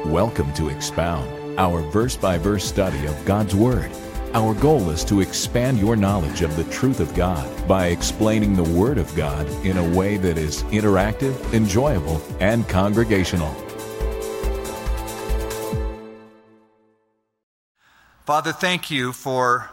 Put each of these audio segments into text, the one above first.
Welcome to Expound, our verse-by-verse study of God's Word. Our goal is to expand your knowledge of the truth of God by explaining the Word of God in a way that is interactive, enjoyable, and congregational. Father, thank you for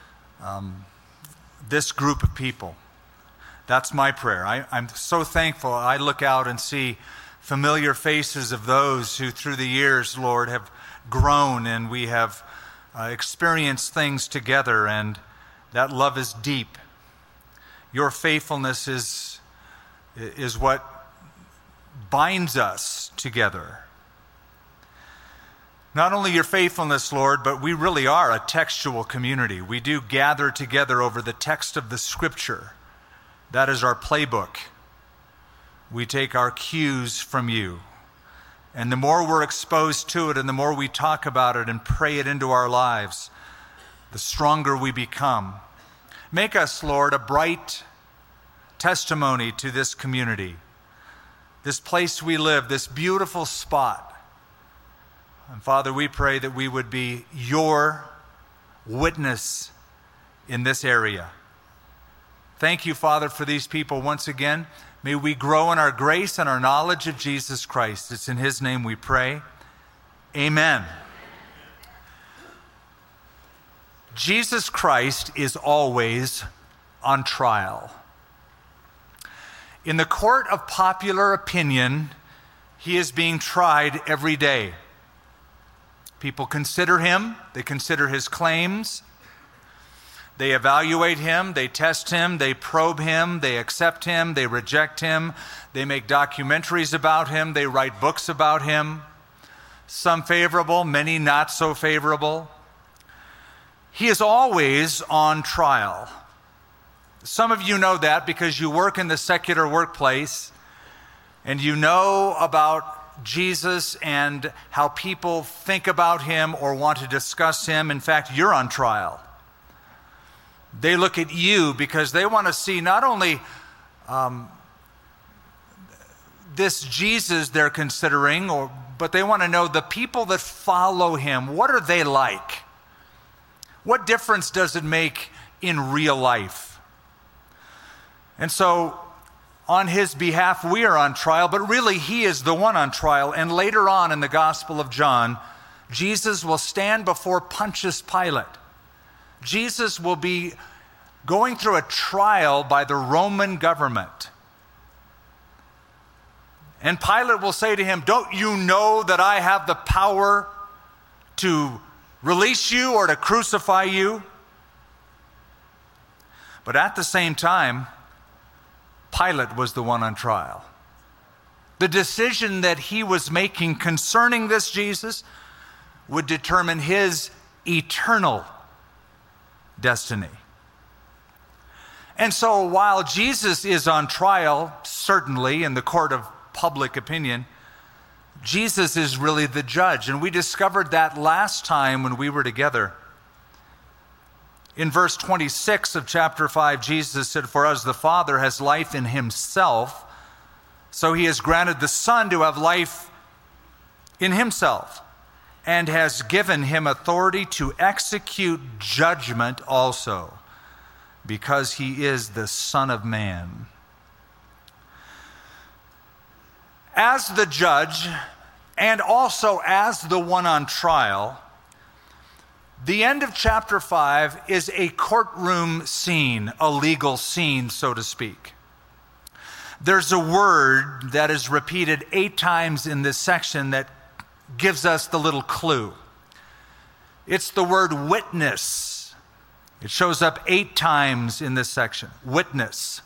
this group of people. That's my prayer. I'm so thankful. I look out and see familiar faces of those who through the years, Lord, have grown and we have experienced things together, and that love is deep. Your faithfulness is what binds us together. Not only your faithfulness, Lord, but we really are a textual community. We do gather together over the text of the Scripture. That is our playbook. We take our cues from you. And the more we're exposed to it and the more we talk about it and pray it into our lives, the stronger we become. Make us, Lord, a bright testimony to this community, this place we live, this beautiful spot. And Father, we pray that we would be your witness in this area. Thank you, Father, for these people once again. May we grow in our grace and our knowledge of Jesus Christ. It's in His name we pray. Amen. Jesus Christ is always on trial. In the court of popular opinion, He is being tried every day. People consider Him, they consider His claims, they evaluate Him, they test Him, they probe Him, they accept Him, they reject Him, they make documentaries about Him, they write books about Him, some favorable, many not so favorable. He is always on trial. Some of you know that because you work in the secular workplace and you know about Jesus and how people think about Him or want to discuss Him. In fact, you're on trial. They look at you because they want to see not only this Jesus they're considering, but they want to know the people that follow Him. What are they like? What difference does it make in real life? And so, on His behalf, we are on trial, but really He is the one on trial. And later on in the Gospel of John, Jesus will stand before Pontius Pilate. Jesus will be going through a trial by the Roman government. And Pilate will say to him, "Don't you know that I have the power to release you or to crucify you?" But at the same time, Pilate was the one on trial. The decision that he was making concerning this Jesus would determine his eternal destiny. And so while Jesus is on trial, certainly in the court of public opinion, Jesus is really the judge. And we discovered that last time when we were together. In verse 26 of chapter 5, Jesus said, "For as the Father has life in Himself, so He has granted the Son to have life in Himself, and has given Him authority to execute judgment also, because He is the Son of Man." As the judge, and also as the one on trial, the end of chapter 5 is a courtroom scene, a legal scene, so to speak. There's a word that is repeated 8 times in this section that gives us the little clue. It's the word witness. It shows up 8 times in this section. Witness.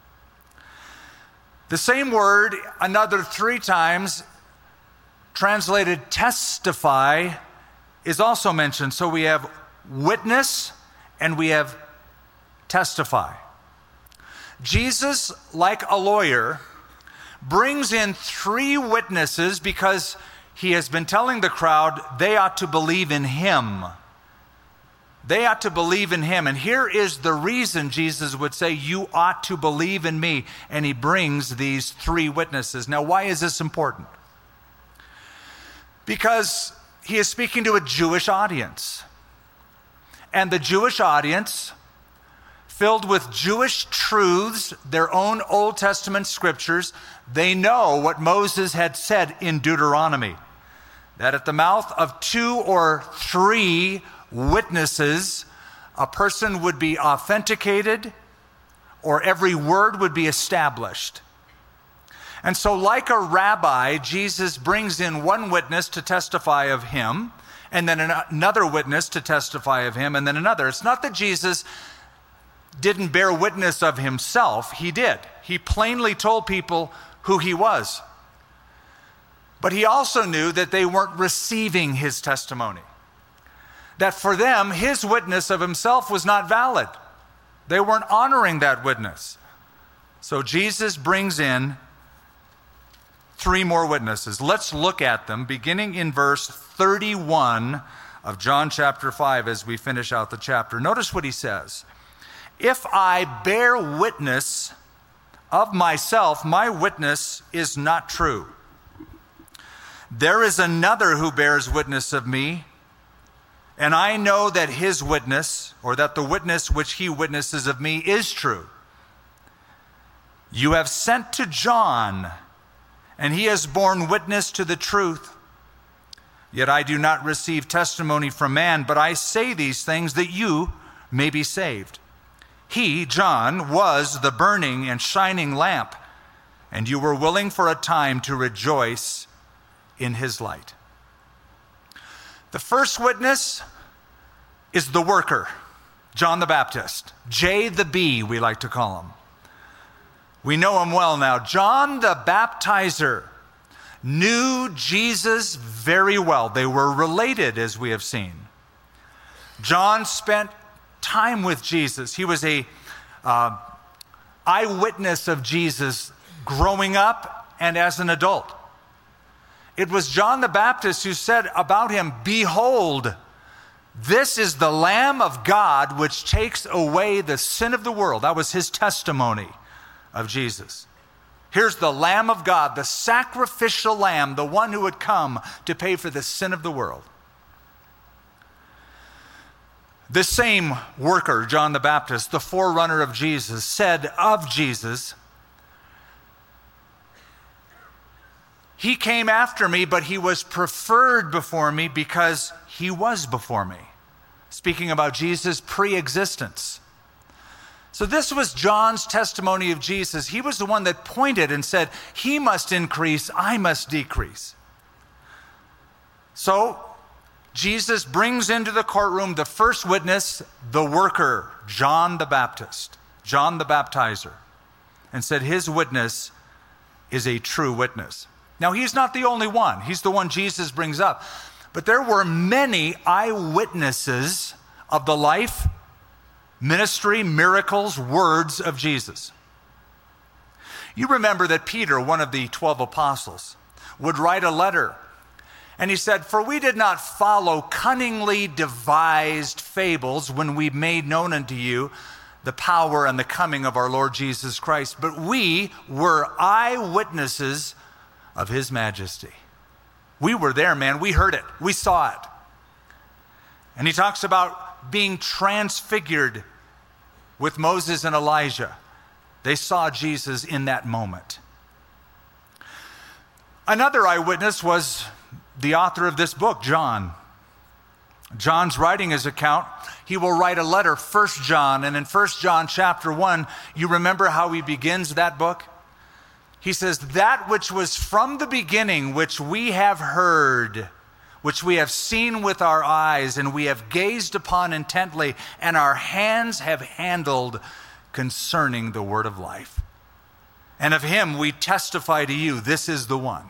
The same word, another 3 times, translated testify, is also mentioned. So we have witness and we have testify. Jesus, like a lawyer, brings in 3 witnesses because He has been telling the crowd they ought to believe in Him. They ought to believe in Him. And here is the reason Jesus would say, "You ought to believe in me." And He brings these 3 witnesses. Now, why is this important? Because he is speaking to a Jewish audience. And the Jewish audience, filled with Jewish truths, their own Old Testament scriptures, they know what Moses had said in Deuteronomy, that at the mouth of 2 or 3 witnesses, a person would be authenticated or every word would be established. And so like a rabbi, Jesus brings in one witness to testify of him, and then another witness to testify of him, and then another. It's not that Jesus didn't bear witness of himself. He did. He plainly told people who he was. But he also knew that they weren't receiving his testimony. That for them, his witness of himself was not valid. They weren't honoring that witness. So Jesus brings in 3 more witnesses. Let's look at them, beginning in verse 31 of John chapter 5 as we finish out the chapter. Notice what he says. If I bear witness of myself, my witness is not true. There is another who bears witness of me, and I know that his witness, or that the witness which he witnesses of me, is true. You have sent to John, and he has borne witness to the truth. Yet I do not receive testimony from man, but I say these things that you may be saved. He, John, was the burning and shining lamp, and you were willing for a time to rejoice in his light. The first witness is the worker, John the Baptist. J the B, we like to call him. We know him well now. John the Baptizer knew Jesus very well. They were related, as we have seen. John spent time with Jesus. He was a eyewitness of Jesus growing up and as an adult. It was John the Baptist who said about him, "Behold, this is the Lamb of God which takes away the sin of the world." That was his testimony of Jesus. Here's the Lamb of God, the sacrificial lamb, the one who would come to pay for the sin of the world. The same worker, John the Baptist, the forerunner of Jesus, said of Jesus, "He came after me, but he was preferred before me because he was before me." Speaking about Jesus' pre-existence. So this was John's testimony of Jesus. He was the one that pointed and said, "He must increase, I must decrease." So Jesus brings into the courtroom the first witness, the worker, John the Baptist, John the Baptizer, and said his witness is a true witness. Now, he's not the only one. He's the one Jesus brings up. But there were many eyewitnesses of the life, ministry, miracles, words of Jesus. You remember that Peter, one of the 12 apostles, would write a letter. And he said, "For we did not follow cunningly devised fables when we made known unto you the power and the coming of our Lord Jesus Christ, but we were eyewitnesses of his majesty." We were there, man. We heard it. We saw it. And he talks about being transfigured with Moses and Elijah. They saw Jesus in that moment. Another eyewitness was the author of this book, John. John's writing his account. He will write a letter, 1 John, and in 1 John chapter 1, you remember how he begins that book? He says, "That which was from the beginning, which we have heard, which we have seen with our eyes, and we have gazed upon intently, and our hands have handled concerning the word of life. And of him we testify to you, this is the one."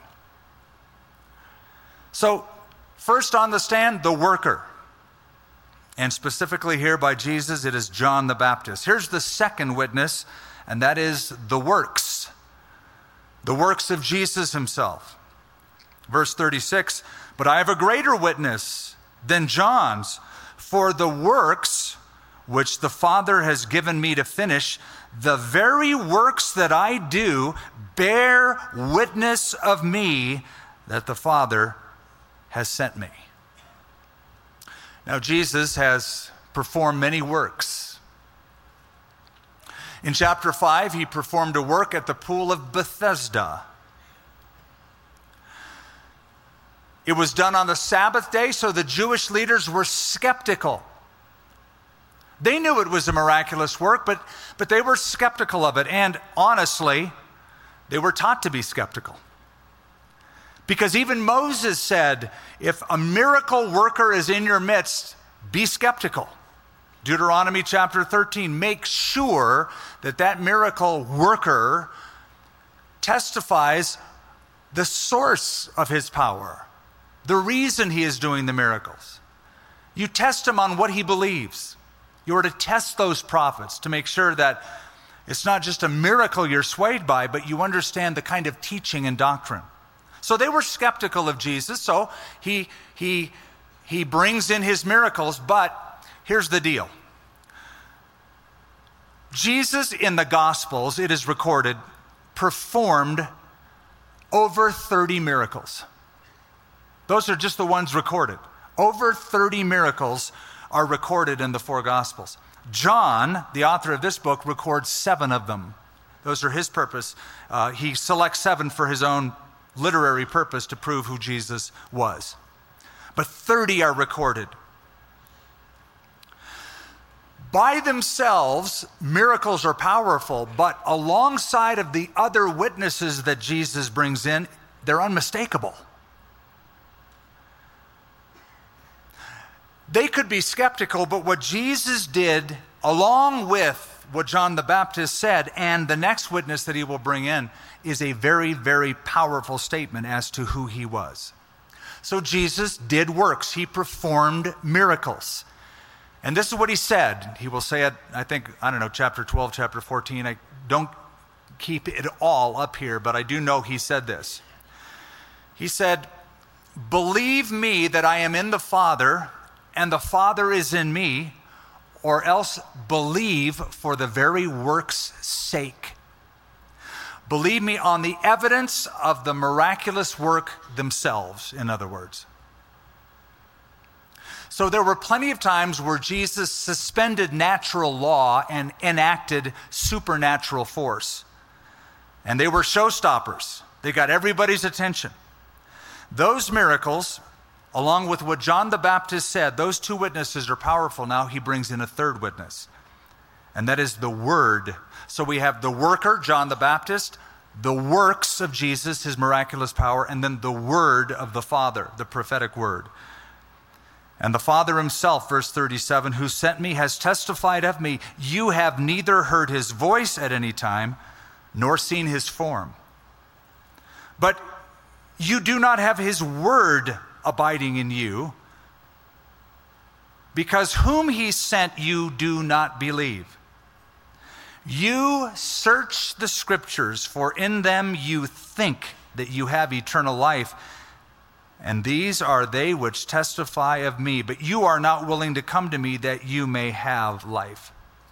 So, first on the stand, the worker. And specifically here by Jesus, it is John the Baptist. Here's the second witness, and that is the works. The works of Jesus himself. Verse 36, "But I have a greater witness than John's, for the works which the Father has given me to finish, the very works that I do bear witness of me that the Father has sent me. Now, Jesus has performed many works. In chapter 5, he performed a work at the pool of Bethesda. It was done on the Sabbath day, so the Jewish leaders were skeptical. They knew it was a miraculous work, but they were skeptical of it. And honestly, they were taught to be skeptical. Because even Moses said, if a miracle worker is in your midst, be skeptical. Deuteronomy chapter 13, make sure that that miracle worker testifies the source of his power, the reason he is doing the miracles. You test him on what he believes. You are to test those prophets to make sure that it's not just a miracle you're swayed by, but you understand the kind of teaching and doctrine. So they were skeptical of Jesus, so he brings in his miracles, but here's the deal. Jesus in the Gospels, it is recorded, performed over 30 miracles. Those are just the ones recorded. Over 30 miracles are recorded in the four Gospels. John, the author of this book, records 7 of them. Those are his purpose. He selects 7 for his own literary purpose to prove who Jesus was. But 30 are recorded. By themselves, miracles are powerful, but alongside of the other witnesses that Jesus brings in, they're unmistakable. They could be skeptical, but what Jesus did, along with what John the Baptist said, and the next witness that he will bring in, is a very, very powerful statement as to who he was. So Jesus did works. He performed miracles. And this is what he said. He will say it, chapter 12, chapter 14. I don't keep it all up here, but I do know he said this. He said, "Believe me that I am in the Father, and the Father is in me, or else believe for the very work's sake." Believe me on the evidence of the miraculous work themselves, in other words. So there were plenty of times where Jesus suspended natural law and enacted supernatural force. And they were showstoppers. They got everybody's attention. Those miracles, along with what John the Baptist said, those 2 witnesses are powerful. Now he brings in a 3rd witness, and that is the Word. So we have the worker, John the Baptist, the works of Jesus, his miraculous power, and then the Word of the Father, the prophetic Word. And the Father himself, verse 37, who sent me has testified of me. You have neither heard his voice at any time, nor seen his form. But you do not have his word abiding in you, because whom he sent you do not believe. You search the scriptures, for in them you think that you have eternal life, and these are they which testify of me, but you are not willing to come to me that you may have life.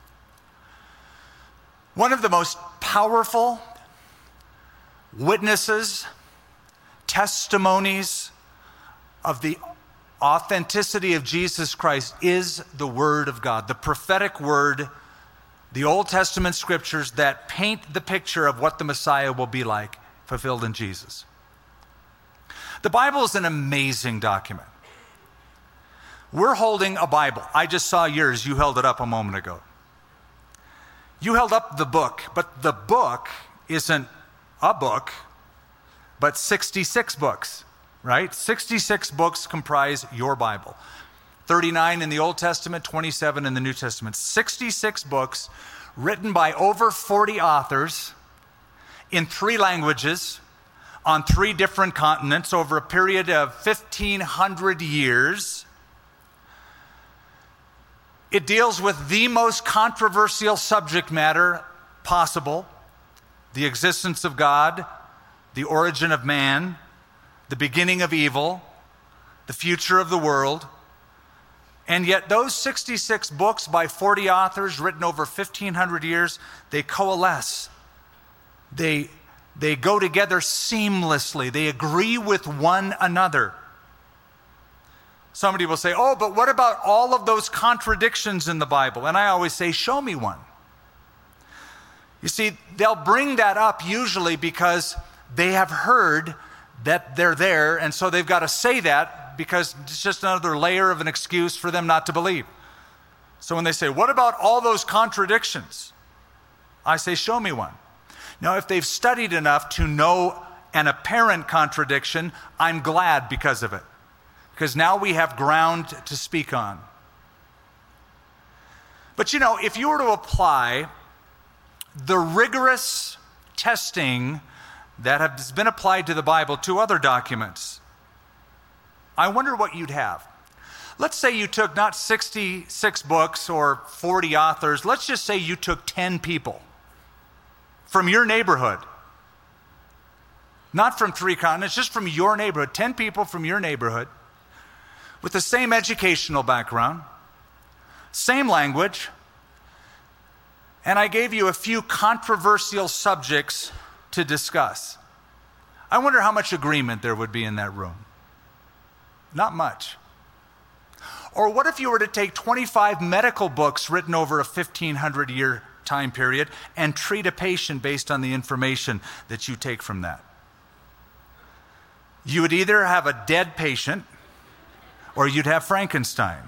One of the most powerful witnesses, testimonies of the authenticity of Jesus Christ is the Word of God, the prophetic Word, the Old Testament scriptures that paint the picture of what the Messiah will be like, fulfilled in Jesus. The Bible is an amazing document. We're holding a Bible. I just saw yours. You held it up a moment ago. You held up the book, but the book isn't a book, but 66 books, right? 66 books comprise your Bible. 39 in the Old Testament, 27 in the New Testament. 66 books written by over 40 authors in 3 languages, on 3 different continents over a period of 1,500 years. It deals with the most controversial subject matter possible: the existence of God, the origin of man, the beginning of evil, the future of the world. And yet those 66 books by 40 authors written over 1,500 years, they coalesce. They go together seamlessly. They agree with one another. Somebody will say, oh, but what about all of those contradictions in the Bible? And I always say, show me one. You see, they'll bring that up usually because they have heard that they're there, and so they've got to say that because it's just another layer of an excuse for them not to believe. So when they say, what about all those contradictions? I say, show me one. Now, if they've studied enough to know an apparent contradiction, I'm glad because of it. Because now we have ground to speak on. But you know, if you were to apply the rigorous testing that has been applied to the Bible to other documents, I wonder what you'd have. Let's say you took not 66 books or 40 authors. Let's just say you took 10 people from your neighborhood. Not from 3 continents, just from your neighborhood. 10 people from your neighborhood with the same educational background, same language, and I gave you a few controversial subjects to discuss. I wonder how much agreement there would be in that room. Not much. Or what if you were to take 25 medical books written over a 1,500-year time period and treat a patient based on the information that you take from that? You would either have a dead patient or you'd have Frankenstein.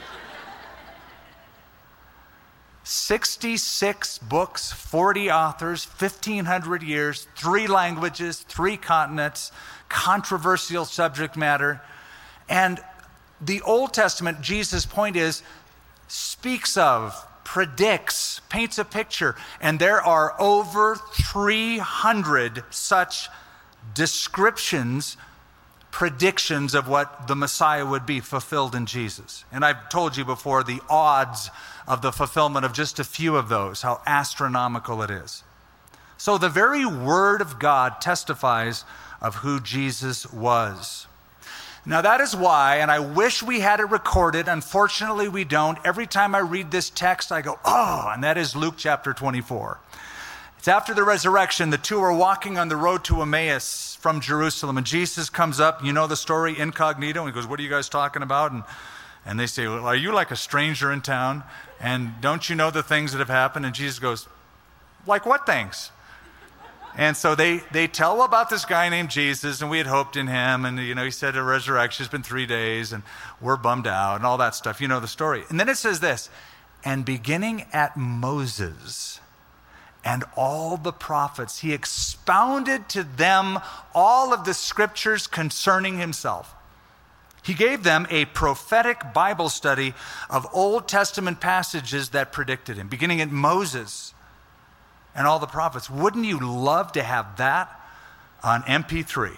66 books, 40 authors, 1,500 years, 3 languages, 3 continents, controversial subject matter. And the Old Testament, Jesus' point is, speaks of, predicts, paints a picture. And there are over 300 such descriptions, predictions of what the Messiah would be fulfilled in Jesus. And I've told you before the odds of the fulfillment of just a few of those, how astronomical it is. So the very Word of God testifies of who Jesus was. Now that is why, and I wish we had it recorded, unfortunately we don't. Every time I read this text, I go, oh, and that is Luke chapter 24. It's after the resurrection. The two are walking on the road to Emmaus from Jerusalem, and Jesus comes up, you know the story, incognito, and he goes, what are you guys talking about? And they say, well, are you like a stranger in town? And don't you know the things that have happened? And Jesus goes, like what things? And so they tell about this guy named Jesus, and we had hoped in him, and he said a resurrection, it's been 3 days, and we're bummed out, and all that stuff. You know the story. And then it says this, and beginning at Moses and all the prophets, he expounded to them all of the scriptures concerning himself. He gave them a prophetic Bible study of Old Testament passages that predicted him, beginning at Moses and all the prophets. Wouldn't you love to have that on MP3?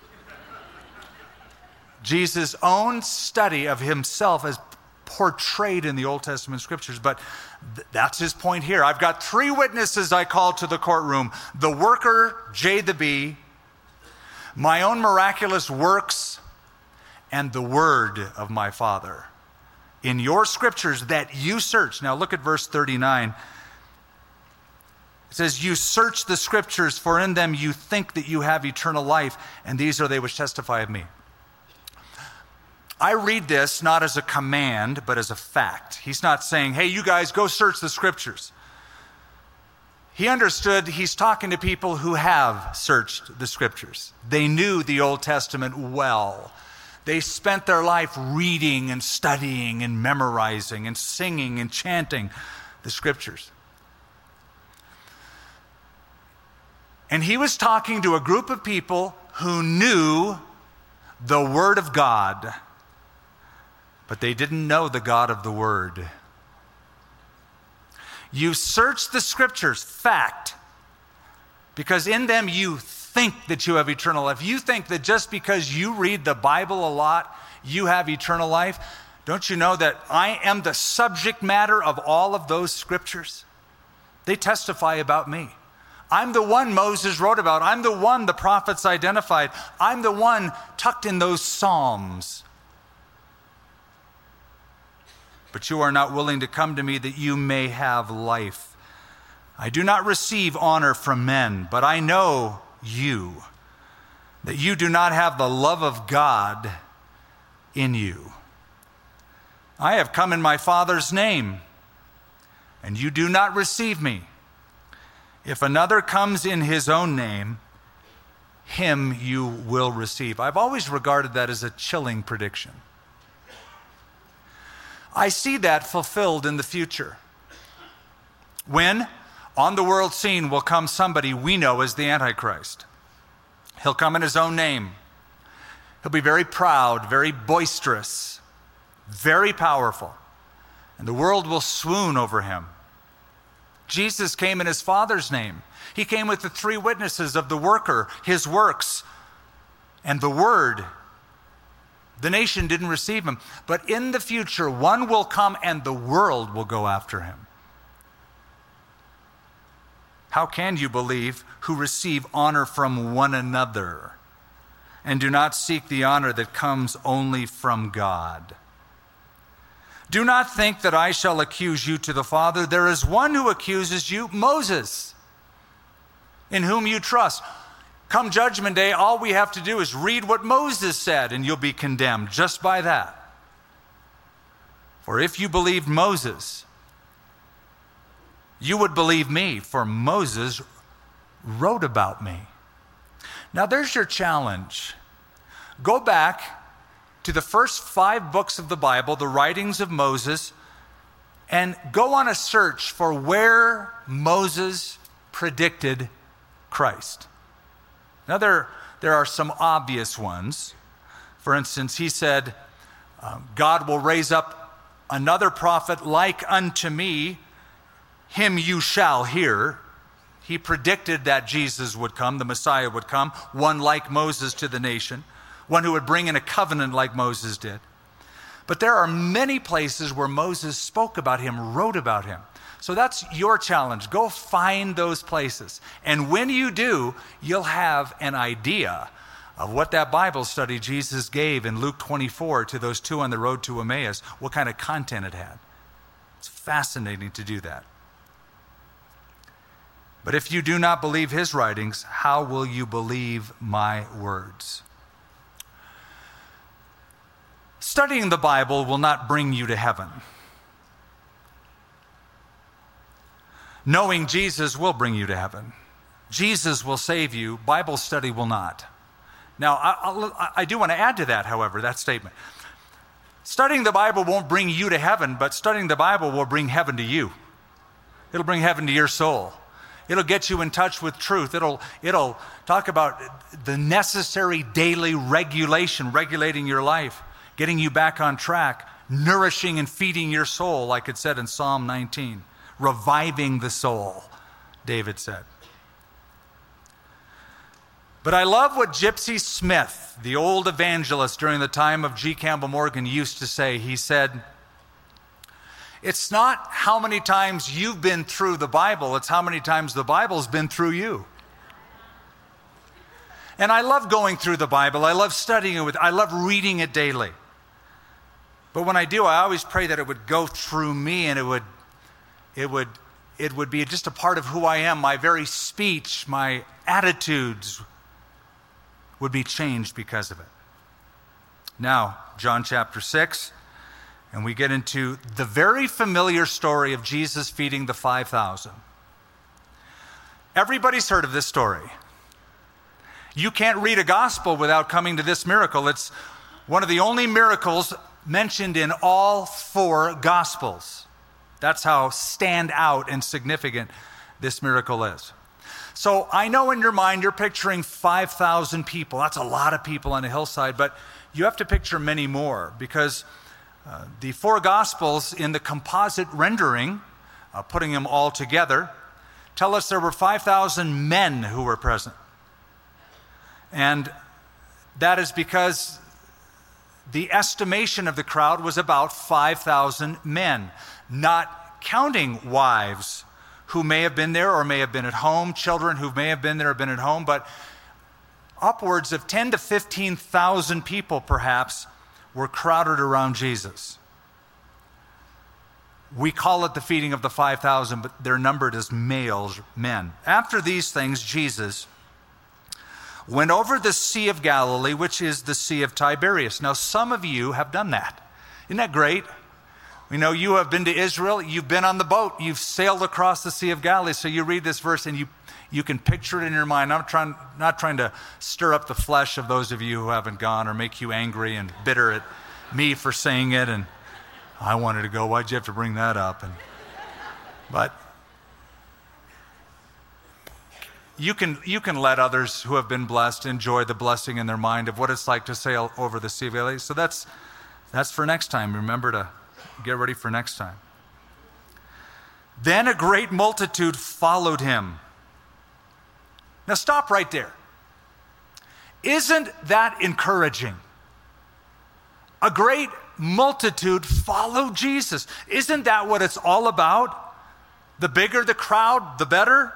Jesus' own study of himself as portrayed in the Old Testament scriptures, but that's his point here. I've got 3 witnesses I call to the courtroom. The worker, J the B, my own miraculous works, and the word of my Father. In your scriptures that you search. Now look at verse 39. It says, you search the scriptures, for in them you think that you have eternal life, and these are they which testify of me. I read this not as a command, but as a fact. He's not saying, hey, you guys, go search the scriptures. He understood he's talking to people who have searched the scriptures. They knew the Old Testament well. They spent their life reading and studying and memorizing and singing and chanting the scriptures. And he was talking to a group of people who knew the Word of God, but they didn't know the God of the Word. You search the scriptures, fact, because in them you think that you have eternal life. You think that just because you read the Bible a lot, you have eternal life. Don't you know that I am the subject matter of all of those scriptures? They testify about me. I'm the one Moses wrote about. I'm the one the prophets identified. I'm the one tucked in those Psalms. But you are not willing to come to me that you may have life. I do not receive honor from men, but I know you, that you do not have the love of God in you. I have come in my Father's name, and you do not receive me. If another comes in his own name, him you will receive. I've always regarded that as a chilling prediction. I see that fulfilled in the future, when on the world scene will come somebody we know as the Antichrist. He'll come in his own name. He'll be very proud, very boisterous, very powerful, and the world will swoon over him. Jesus came in his Father's name. He came with the three witnesses of the worker, his works, and the Word. The nation didn't receive him, but in the future, one will come and the world will go after him. How can you believe who receive honor from one another and do not seek the honor that comes only from God? Do not think that I shall accuse you to the Father. There is one who accuses you, Moses, in whom you trust. Come Judgment Day, all we have to do is read what Moses said, and you'll be condemned just by that. For if you believed Moses, you would believe me, for Moses wrote about me. Now there's your challenge. Go back to the first 5 books of the Bible, the writings of Moses, and go on a search for where Moses predicted Christ. Now there are some obvious ones. For instance, he said, God will raise up another prophet like unto me, him you shall hear. He predicted that Jesus would come, the Messiah would come, one like Moses to the nation, one who would bring in a covenant like Moses did. But there are many places where Moses spoke about him, wrote about him. So that's your challenge. Go find those places. And when you do, you'll have an idea of what that Bible study Jesus gave in Luke 24 to those 2 on the road to Emmaus, what kind of content it had. It's fascinating to do that. But if you do not believe his writings, how will you believe my words? Studying the Bible will not bring you to heaven. Knowing Jesus will bring you to heaven. Jesus will save you. Bible study will not. Now, I do want to add to that, however, that statement. Studying the Bible won't bring you to heaven, but studying the Bible will bring heaven to you. It'll bring heaven to your soul. It'll get you in touch with truth. It'll talk about the necessary daily regulating your life, getting you back on track, nourishing and feeding your soul, like it said in Psalm 19. Reviving the soul, David said. But I love what Gypsy Smith, the old evangelist during the time of G. Campbell Morgan, used to say. He said, it's not how many times you've been through the Bible, it's how many times the Bible's been through you. And I love going through the Bible. I love studying it. I love reading it daily. But when I do, I always pray that it would go through me and it would be just a part of who I am. My very speech, my attitudes would be changed because of it. Now, John chapter 6, and we get into the very familiar story of Jesus feeding the 5,000. Everybody's heard of this story. You can't read a gospel without coming to this miracle. It's one of the only miracles mentioned in all 4 gospels. That's how stand out and significant this miracle is. So I know in your mind you're picturing 5,000 people. That's a lot of people on a hillside, but you have to picture many more because the 4 gospels in the composite rendering, putting them all together, tell us there were 5,000 men who were present. And that is because the estimation of the crowd was about 5,000 men, not counting wives who may have been there or may have been at home, children who may have been there or been at home, but upwards of 10 to 15,000 people perhaps were crowded around Jesus. We call it the feeding of the 5,000, but they're numbered as males, men. After these things, Jesus went over the Sea of Galilee, which is the Sea of Tiberias. Now, some of you have done that. Isn't that great? We know you have been to Israel. You've been on the boat. You've sailed across the Sea of Galilee. So you read this verse and you can picture it in your mind. I'm not trying to stir up the flesh of those of you who haven't gone or make you angry and bitter at me for saying it. And I wanted to go. Why'd you have to bring that up? But you can let others who have been blessed enjoy the blessing in their mind of what it's like to sail over the Sea of Galilee. So that's for next time. Remember to get ready for next time. Then a great multitude followed him. Now stop right there. Isn't that encouraging? A great multitude followed Jesus. Isn't that what it's all about? The bigger the crowd, the better?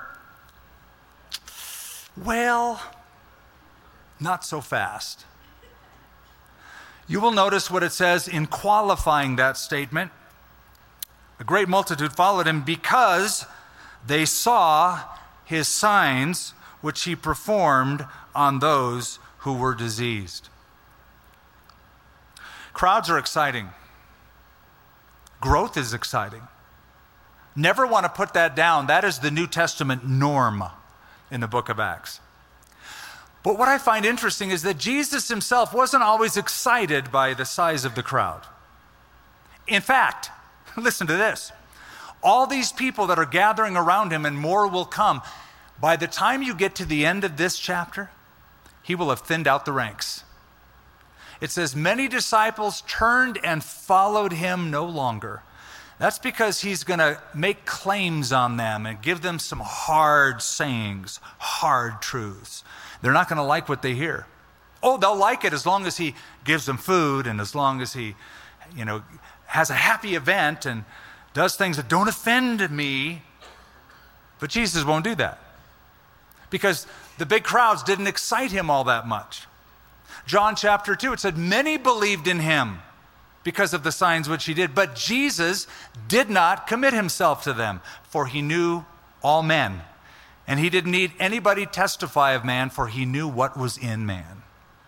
Well, not so fast. You will notice what it says in qualifying that statement. A great multitude followed him because they saw his signs which he performed on those who were diseased. Crowds are exciting. Growth is exciting. Never want to put that down. That is the New Testament norm in the book of Acts. But what I find interesting is that Jesus himself wasn't always excited by the size of the crowd. In fact, listen to this. All these people that are gathering around him, and more will come, by the time you get to the end of this chapter, he will have thinned out the ranks. It says, many disciples turned and followed him no longer. That's because he's going to make claims on them and give them some hard sayings, hard truths. They're not going to like what they hear. Oh, they'll like it as long as he gives them food and as long as he, has a happy event and does things that don't offend me. But Jesus won't do that because the big crowds didn't excite him all that much. John chapter 2, it said, many believed in him because of the signs which he did, but Jesus did not commit himself to them, for he knew all men. And he didn't need anybody testify of man, for he knew what was in man.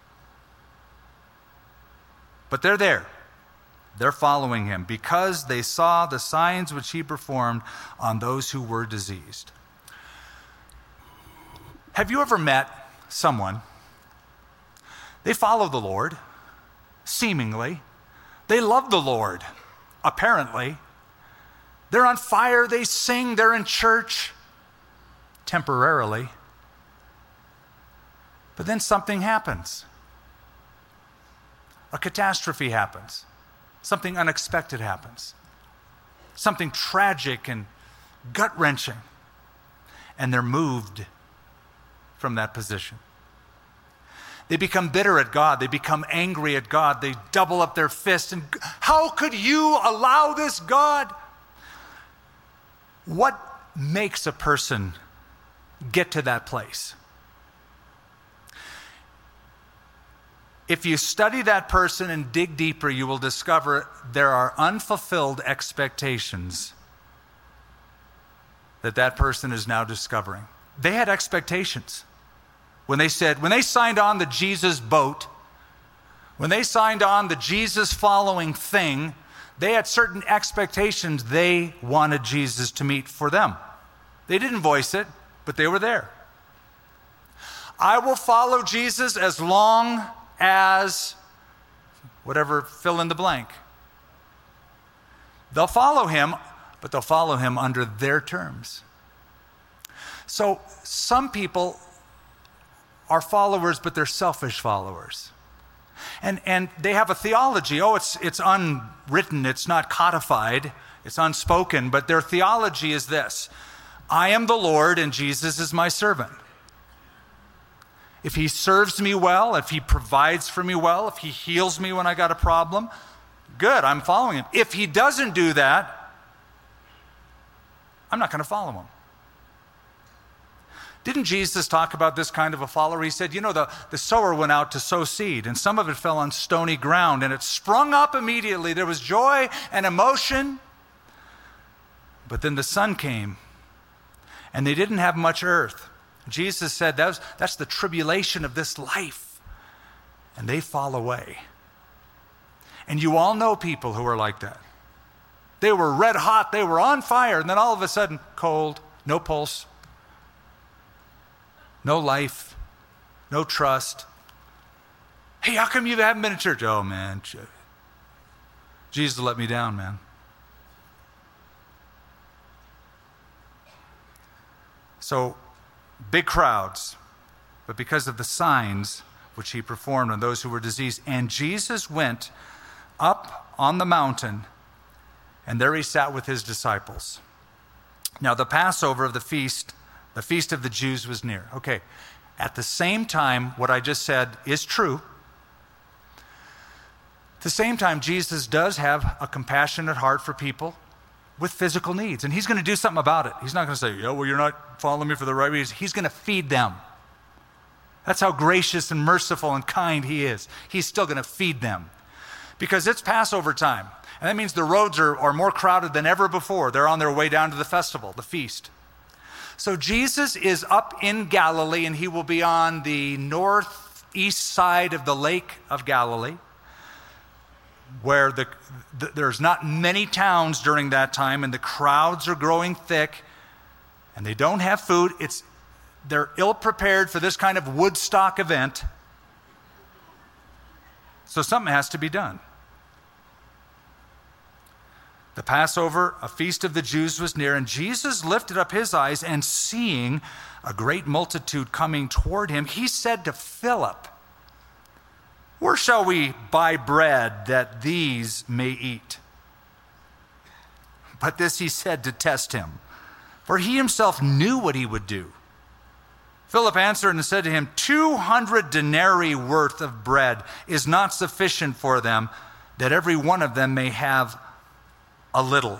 But they're there. They're following him because they saw the signs which he performed on those who were diseased. Have you ever met someone? They follow the Lord, seemingly. They love the Lord, apparently. They're on fire, they sing, they're in church, temporarily. But then something happens. A catastrophe happens. Something unexpected happens. Something tragic and gut-wrenching. And they're moved from that position. They become bitter at God. They become angry at God. They double up their fists. And how could you allow this, God? What makes a person get to that place? If you study that person and dig deeper, you will discover there are unfulfilled expectations that person is now discovering. They had expectations. When they signed on the Jesus boat, when they signed on the Jesus following thing, they had certain expectations they wanted Jesus to meet for them. They didn't voice it, but they were there. I will follow Jesus as long as whatever, fill in the blank. They'll follow him, but they'll follow him under their terms. So some people are followers, but they're selfish followers. And they have a theology. Oh, it's unwritten, it's not codified, it's unspoken, but their theology is this: I am the Lord and Jesus is my servant. If he serves me well, if he provides for me well, if he heals me when I got a problem, good, I'm following him. If he doesn't do that, I'm not going to follow him. Didn't Jesus talk about this kind of a follower? He said, the sower went out to sow seed, and some of it fell on stony ground, and it sprung up immediately. There was joy and emotion. But then the sun came, and they didn't have much earth. Jesus said, that's the tribulation of this life. And they fall away. And you all know people who are like that. They were red hot. They were on fire. And then all of a sudden, cold, no pulse, no life, no trust. Hey, how come you haven't been to church? Oh, man, Jesus let me down, man. So, big crowds, but because of the signs which he performed on those who were diseased. And Jesus went up on the mountain, and there he sat with his disciples. Now, the Passover of the feast of the Jews was near. Okay, at the same time, what I just said is true. At the same time, Jesus does have a compassionate heart for people with physical needs, and he's going to do something about it. He's not going to say, yeah, well, you're not following me for the right reason. He's going to feed them. That's how gracious and merciful and kind he is. He's still going to feed them because it's Passover time, and that means the roads are more crowded than ever before. They're on their way down to the festival, the feast. So Jesus is up in Galilee, and he will be on the northeast side of the Lake of Galilee, where there's not many towns during that time, and the crowds are growing thick, and they don't have food. They're ill-prepared for this kind of Woodstock event. So something has to be done. The Passover, a feast of the Jews, was near, and Jesus lifted up his eyes, and seeing a great multitude coming toward him, he said to Philip, where shall we buy bread that these may eat? But this he said to test him, for he himself knew what he would do. Philip answered and said to him, 200 denarii worth of bread is not sufficient for them, that every one of them may have a little.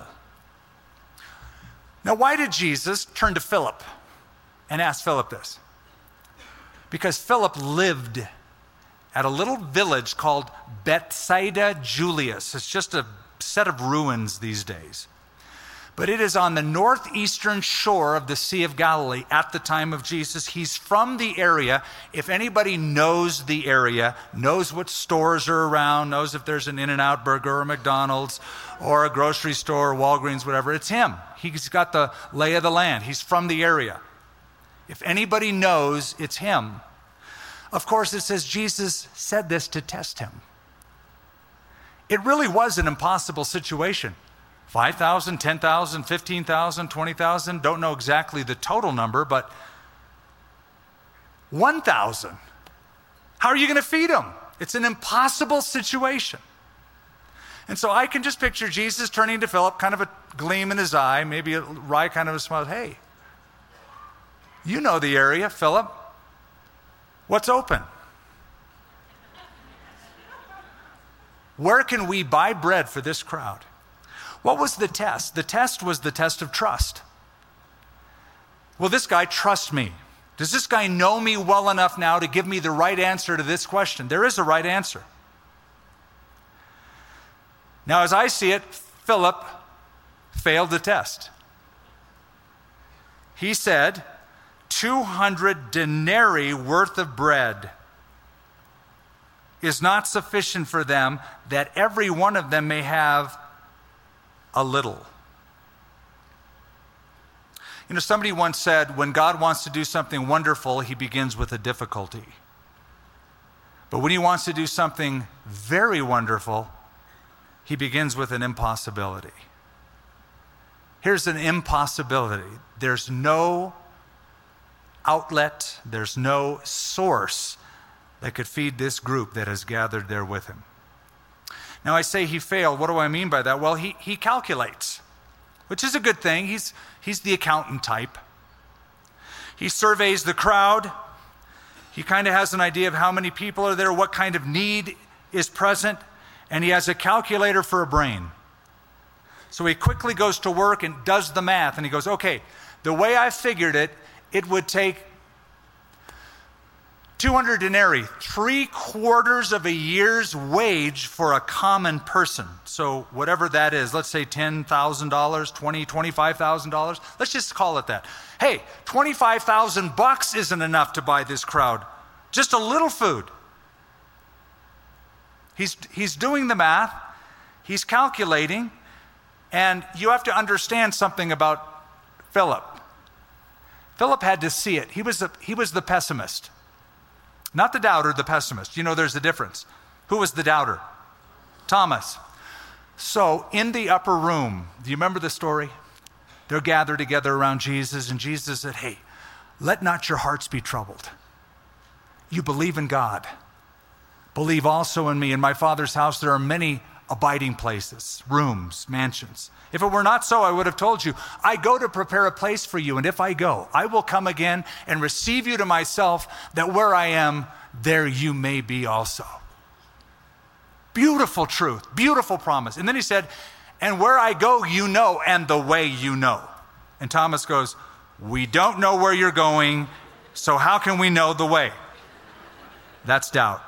Now, why did Jesus turn to Philip and ask Philip this? Because Philip lived at a little village called Bethsaida Julius. It's just a set of ruins these days. But it is on the northeastern shore of the Sea of Galilee at the time of Jesus. He's from the area. If anybody knows the area, knows what stores are around, knows if there's an In-N-Out Burger or McDonald's or a grocery store, Walgreens, whatever, it's him. He's got the lay of the land. He's from the area. If anybody knows, it's him. Of course, it says Jesus said this to test him. It really was an impossible situation. 5,000, 10,000, 15,000, 20,000, don't know exactly the total number, but 1,000. How are you going to feed them? It's an impossible situation. And so I can just picture Jesus turning to Philip, kind of a gleam in his eye, maybe a wry kind of a smile. Hey, you know the area, Philip. What's open? Where can we buy bread for this crowd? What was the test? The test was the test of trust. Will this guy trust me? Does this guy know me well enough now to give me the right answer to this question? There is a right answer. Now, as I see it, Philip failed the test. He said, 200 denarii worth of bread is not sufficient for them, that every one of them may have a little. You know, somebody once said, when God wants to do something wonderful, he begins with a difficulty. But when he wants to do something very wonderful, he begins with an impossibility. Here's an impossibility. There's no outlet, there's no source that could feed this group that has gathered there with him. Now, I say he failed. What do I mean by that? Well, he calculates, which is a good thing. He's the accountant type. He surveys the crowd. He kind of has an idea of how many people are there, what kind of need is present, and he has a calculator for a brain. So he quickly goes to work and does the math, and he goes, okay, the way I figured it, it would take 200 denarii, 3/4 of a year's wage for a common person. So whatever that is, let's say $10,000, $20,000, $25,000. Let's just call it that. Hey, $25,000 isn't enough to buy this crowd. Just a little food. He's doing the math. He's calculating. And you have to understand something about Philip. Philip had to see it. He was the pessimist. Not the doubter, the pessimist. You know there's a difference. Who was the doubter? Thomas. So in the upper room, do you remember the story? They're gathered together around Jesus, and Jesus said, hey, let not your hearts be troubled. You believe in God. Believe also in me. In my Father's house there are many abiding places, rooms, mansions. If it were not so, I would have told you, I go to prepare a place for you, and if I go, I will come again and receive you to myself, that where I am, there you may be also. Beautiful truth, beautiful promise. And then he said, and where I go, you know, and the way you know. And Thomas goes, we don't know where you're going, so how can we know the way? That's doubt.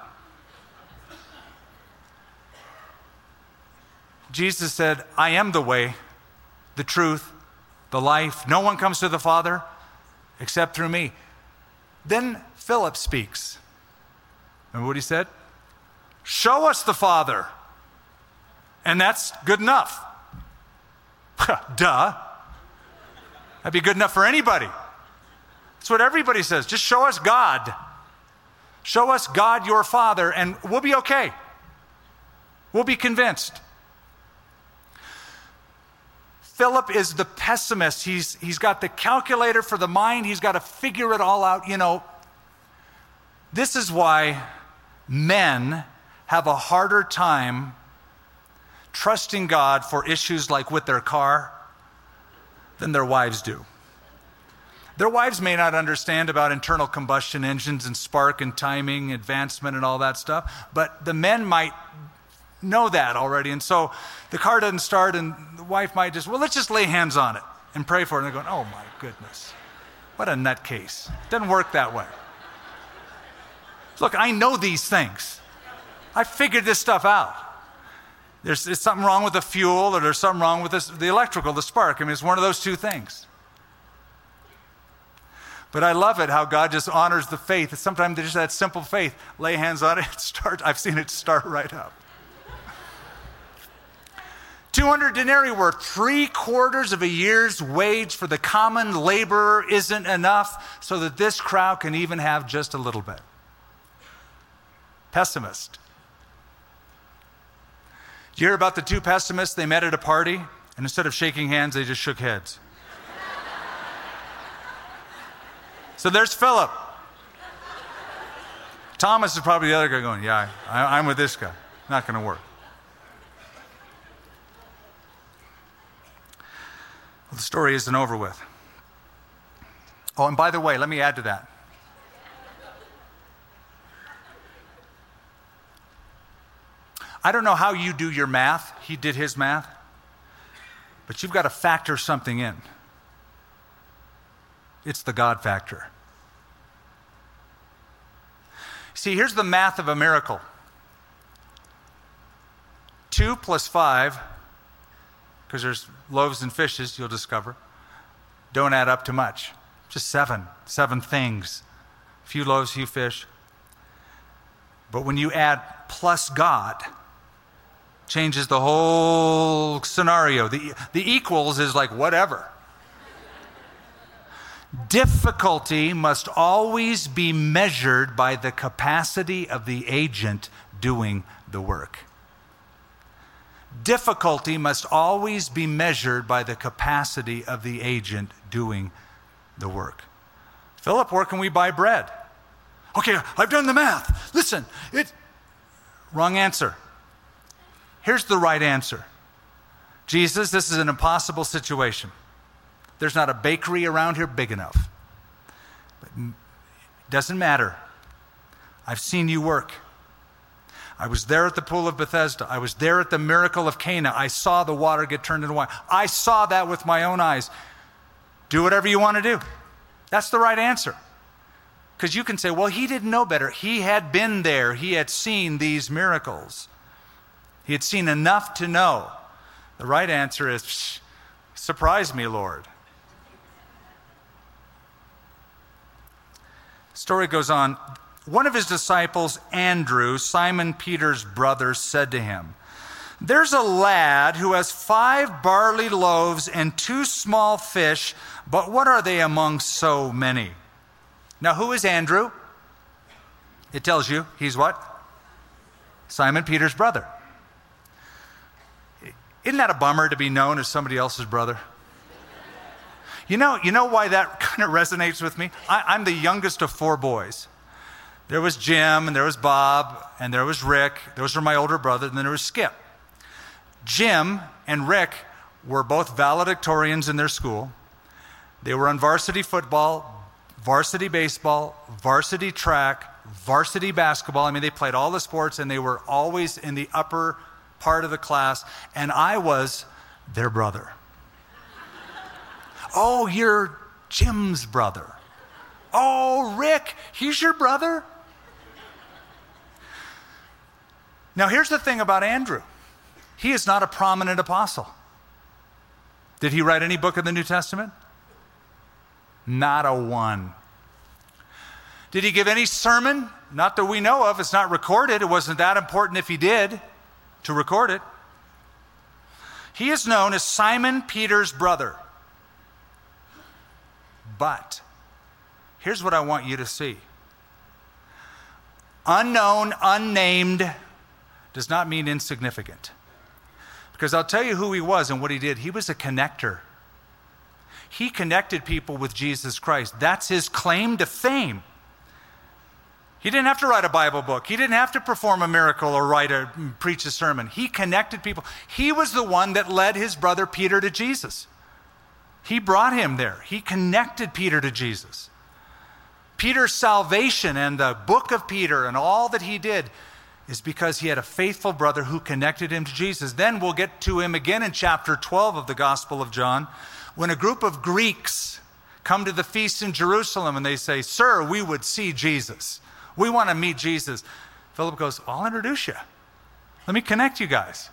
Jesus said, I am the way, the truth, the life. No one comes to the Father except through me. Then Philip speaks. Remember what he said? Show us the Father. And that's good enough. Duh. That'd be good enough for anybody. That's what everybody says. Just show us God. Show us God, your Father, and we'll be okay. We'll be convinced. Philip is the pessimist. He's got the calculator for the mind. He's got to figure it all out. You know, this is why men have a harder time trusting God for issues like with their car than their wives do. Their wives may not understand about internal combustion engines and spark and timing, advancement and all that stuff, but the men might know that already. And so the car doesn't start and the wife might just, well, let's just lay hands on it and pray for it. And they're going, oh my goodness, what a nutcase. It doesn't work that way. Look, I know these things. I figured this stuff out. There's something wrong with the fuel, or there's something wrong with the electrical, the spark. I mean, it's one of those two things. But I love it how God just honors the faith. Sometimes there's just that simple faith. Lay hands on it, I've seen it start right up. 200 denarii worth, 3/4 of a year's wage for the common laborer isn't enough so that this crowd can even have just a little bit. Pessimist. Did you hear about the two pessimists? They met at a party, and instead of shaking hands, they just shook heads. So there's Philip. Thomas is probably the other guy going, yeah, I'm with this guy. Not going to work. Well, the story isn't over with. Oh, and by the way, let me add to that. I don't know how you do your math. He did his math. But you've got to factor something in. It's the God factor. See, here's the math of a miracle. 2 + 5, because there's loaves and fishes, you'll discover, don't add up to much. Just 7 things. A few loaves, few fish. But when you add plus God, changes the whole scenario. The equals is like whatever. Difficulty must always be measured by the capacity of the agent doing the work. Difficulty must always be measured by the capacity of the agent doing the work. Philip, where can we buy bread? Okay, I've done the math. Listen, wrong answer. Here's the right answer. Jesus, this is an impossible situation. There's not a bakery around here big enough. But it doesn't matter. I've seen you work. I was there at the pool of Bethesda. I was there at the miracle of Cana. I saw the water get turned into wine. I saw that with my own eyes. Do whatever you want to do. That's the right answer. Because you can say, well, he didn't know better. He had been there. He had seen these miracles. He had seen enough to know. The right answer is, surprise me, Lord. Story goes on. One of his disciples, Andrew, Simon Peter's brother, said to him, There's a lad who has 5 barley loaves and 2 small fish, but what are they among so many? Now, who is Andrew? It tells you he's what? Simon Peter's brother. Isn't that a bummer to be known as somebody else's brother? You know why that kind of resonates with me? I'm the youngest of 4 boys. There was Jim, and there was Bob, and there was Rick. Those were my older brother, and then there was Skip. Jim and Rick were both valedictorians in their school. They were on varsity football, varsity baseball, varsity track, varsity basketball. I mean, they played all the sports, and they were always in the upper part of the class, and I was their brother. Oh, you're Jim's brother. Oh, Rick, he's your brother? Now, here's the thing about Andrew. He is not a prominent apostle. Did he write any book of the New Testament? Not a one. Did he give any sermon? Not that we know of. It's not recorded. It wasn't that important if he did to record it. He is known as Simon Peter's brother. But here's what I want you to see. Unknown, unnamed does not mean insignificant. Because I'll tell you who he was and what he did. He was a connector. He connected people with Jesus Christ. That's his claim to fame. He didn't have to write a Bible book. He didn't have to perform a miracle or preach a sermon. He connected people. He was the one that led his brother Peter to Jesus. He brought him there. He connected Peter to Jesus. Peter's salvation and the book of Peter and all that he did is because he had a faithful brother who connected him to Jesus. Then we'll get to him again in chapter 12 of the Gospel of John, when a group of Greeks come to the feast in Jerusalem and they say, "Sir, we would see Jesus. We want to meet Jesus." Philip goes, "I'll introduce you. Let me connect you guys."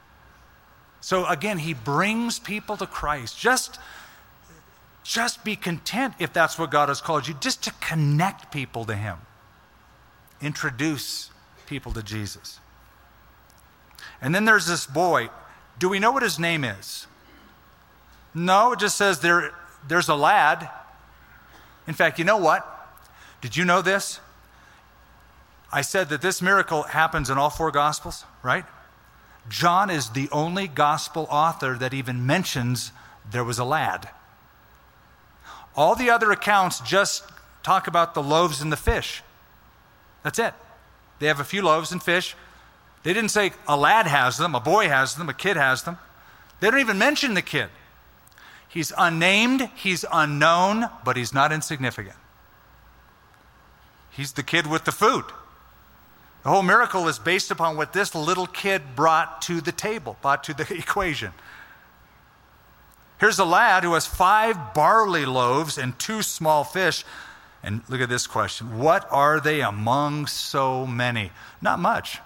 So again, he brings people to Christ. Just be content if that's what God has called you, just to connect people to him. Introduce people to Jesus. And then there's this boy. Do we know what his name is? No, it just says there's a lad. In fact, you know what? Did you know this? I said that this miracle happens in all 4 Gospels, right? John is the only gospel author that even mentions there was a lad. All the other accounts just talk about the loaves and the fish. That's it. They have a few loaves and fish. They didn't say a lad has them, a boy has them, a kid has them. They don't even mention the kid. He's unnamed, he's unknown, but he's not insignificant. He's the kid with the food. The whole miracle is based upon what this little kid brought to the table, brought to the equation. Here's a lad who has 5 barley loaves and 2 small fish. And look at this question. What are they among so many? Not much.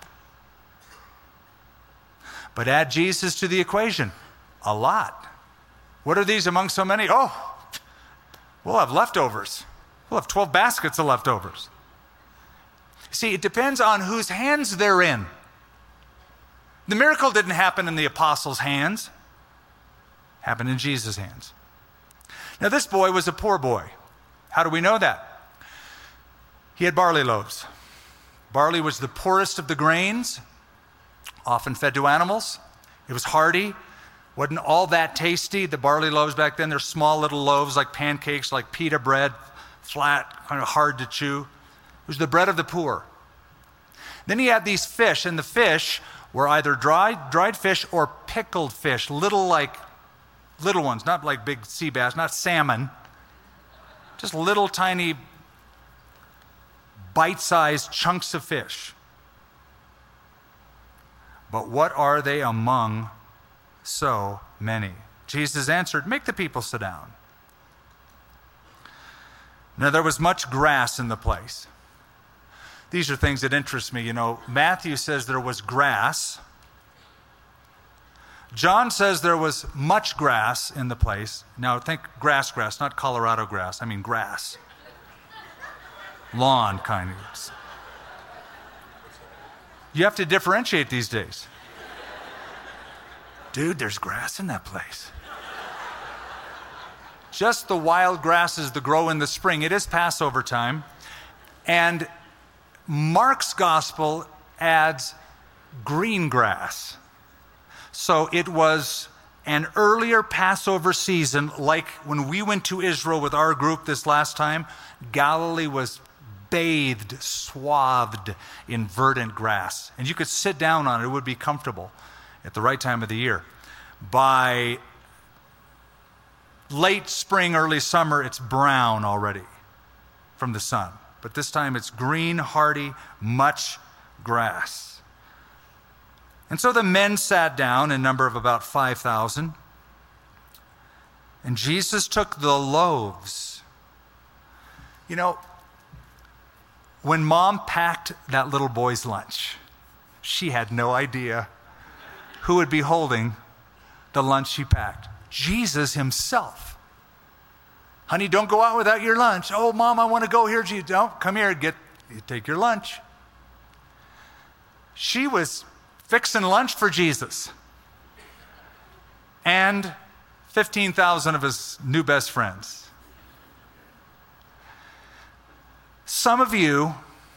But add Jesus to the equation. A lot. What are these among so many? Oh, we'll have leftovers. We'll have 12 baskets of leftovers. See, it depends on whose hands they're in. The miracle didn't happen in the apostles' hands. It happened in Jesus' hands. Now, this boy was a poor boy. How do we know that? He had barley loaves. Barley was the poorest of the grains, often fed to animals. It was hardy, wasn't all that tasty. The barley loaves back then, they're small little loaves like pancakes, like pita bread, flat, kind of hard to chew. It was the bread of the poor. Then he had these fish, and the fish were either dried fish or pickled fish, little ones, not like big sea bass, not salmon, just little tiny bite-sized chunks of fish. But what are they among so many? Jesus answered, "Make the people sit down." Now there was much grass in the place. These are things that interest me. You know, Matthew says there was grass. John says there was much grass in the place. Now think grass, not Colorado grass. I mean grass. Lawn kind of. You have to differentiate these days. Dude, there's grass in that place. Just the wild grasses that grow in the spring. It is Passover time. And Mark's gospel adds green grass. So it was an earlier Passover season, like when we went to Israel with our group this last time. Galilee was bathed, swathed in verdant grass. And you could sit down on it. It would be comfortable at the right time of the year. By late spring, early summer, it's brown already from the sun. But this time it's green, hardy, much grass. And so the men sat down, in number of about 5,000. And Jesus took the loaves. You know, when Mom packed that little boy's lunch, she had no idea who would be holding the lunch she packed. Jesus himself. Honey, don't go out without your lunch. Oh, Mom, I want to go here. Don't come here. Take your lunch. She was fixing lunch for Jesus and 15,000 of his new best friends. Some of you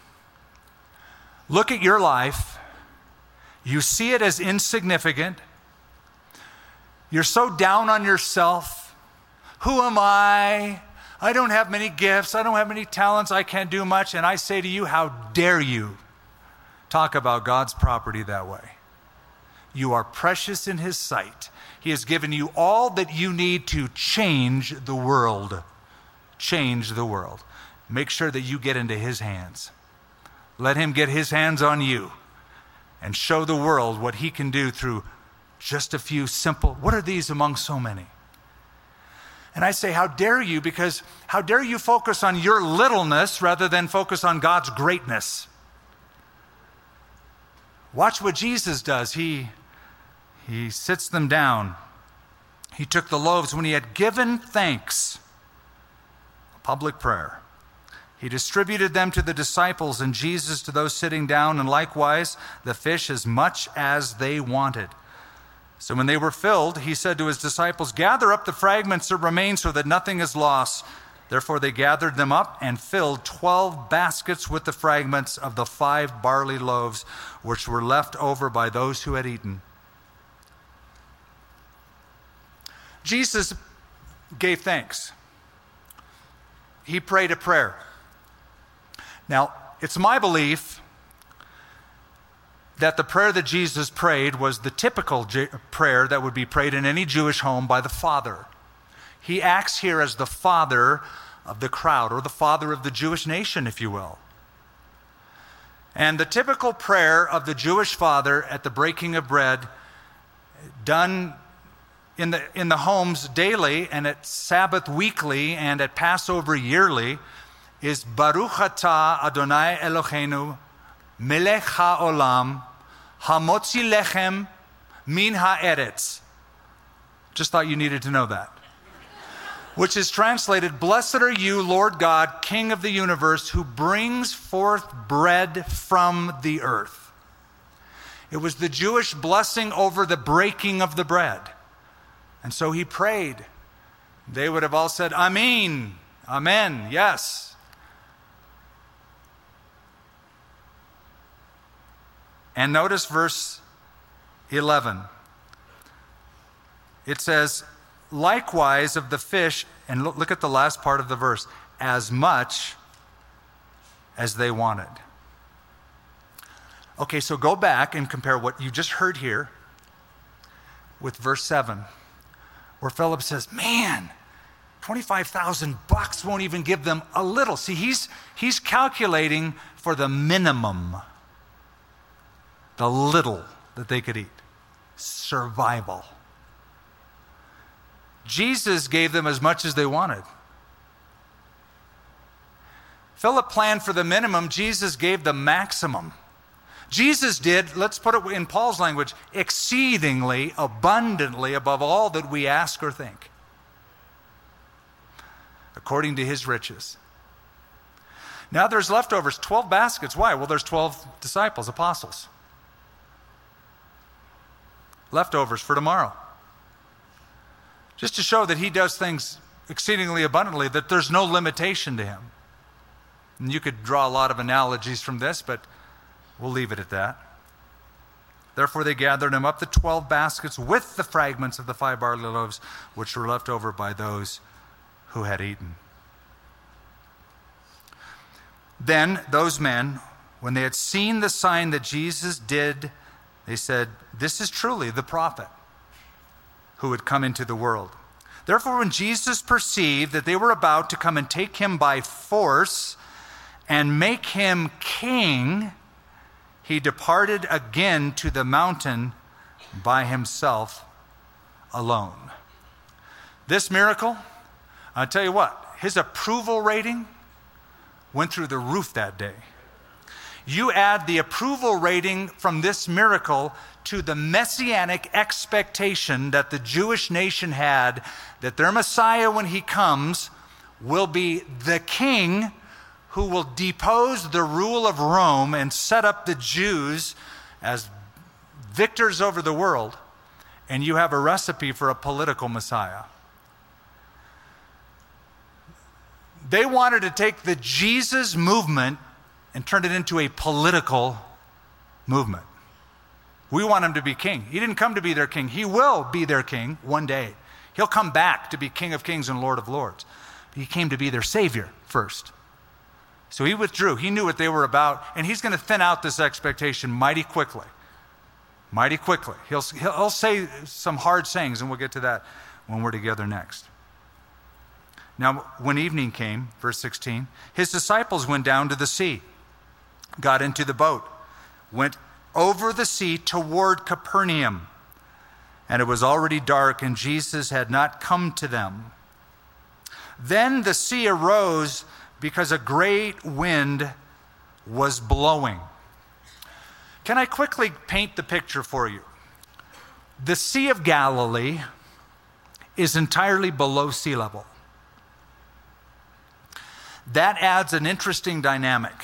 look at your life, you see it as insignificant. You're so down on yourself. Who am I? I don't have many gifts. I don't have many talents. I can't do much. And I say to you, how dare you talk about God's property that way? You are precious in his sight. He has given you all that you need to change the world. Change the world. Make sure that you get into his hands. Let him get his hands on you and show the world what he can do through just a few simple, what are these among so many? And I say, how dare you? Because how dare you focus on your littleness rather than focus on God's greatness? Watch what Jesus does. He sits them down. He took the loaves when he had given thanks, public prayer. He distributed them to the disciples and Jesus to those sitting down, and likewise the fish as much as they wanted. So when they were filled, he said to his disciples, gather up the fragments that remain so that nothing is lost. Therefore they gathered them up and filled 12 baskets with the fragments of the 5 barley loaves, which were left over by those who had eaten. Jesus gave thanks. He prayed a prayer. Now, it's my belief that the prayer that Jesus prayed was the typical prayer that would be prayed in any Jewish home by the father. He acts here as the father of the crowd, or the father of the Jewish nation, if you will. And the typical prayer of the Jewish father at the breaking of bread, done in the homes daily, and at Sabbath weekly, and at Passover yearly, is Baruch atah Adonai Eloheinu melech ha'olam hamotzi lechem min ha'eretz. Just thought you needed to know that. Which is translated, blessed are you, Lord God, King of the universe, who brings forth bread from the earth. It was the Jewish blessing over the breaking of the bread. And so he prayed. They would have all said, Amen, Amen, yes. And notice verse 11. It says, likewise of the fish, and look at the last part of the verse, as much as they wanted. Okay, so go back and compare what you just heard here with verse 7, where Philip says, man, $25,000 won't even give them a little. See, he's calculating for the minimum, the little that they could eat. Survival. Jesus gave them as much as they wanted. Philip planned for the minimum. Jesus gave the maximum. Jesus did, let's put it in Paul's language, exceedingly, abundantly above all that we ask or think, according to his riches. Now there's leftovers, 12 baskets. Why? Well, there's 12 disciples, apostles. leftovers for tomorrow. Just to show that he does things exceedingly abundantly, that there's no limitation to him. And you could draw a lot of analogies from this, but we'll leave it at that. Therefore they gathered him up the 12 baskets with the fragments of the 5 barley loaves, which were left over by those who had eaten. Then those men, when they had seen the sign that Jesus did, they said, "This is truly the prophet who would come into the world." Therefore, when Jesus perceived that they were about to come and take him by force and make him king, he departed again to the mountain by himself alone. This miracle, I'll tell you what, his approval rating went through the roof that day. You add the approval rating from this miracle to the messianic expectation that the Jewish nation had that their Messiah, when he comes, will be the king who will depose the rule of Rome and set up the Jews as victors over the world, and you have a recipe for a political Messiah. They wanted to take the Jesus movement and turn it into a political movement. We want him to be king. He didn't come to be their king. He will be their king one day. He'll come back to be King of Kings and Lord of Lords. But he came to be their Savior first. So he withdrew. He knew what they were about, and he's going to thin out this expectation mighty quickly. Mighty quickly. He'll say some hard sayings, and we'll get to that when we're together next. Now, when evening came, verse 16, his disciples went down to the sea, got into the boat, went over the sea toward Capernaum. And it was already dark, and Jesus had not come to them. Then the sea arose because a great wind was blowing. Can I quickly paint the picture for you? The Sea of Galilee is entirely below sea level. That adds an interesting dynamic.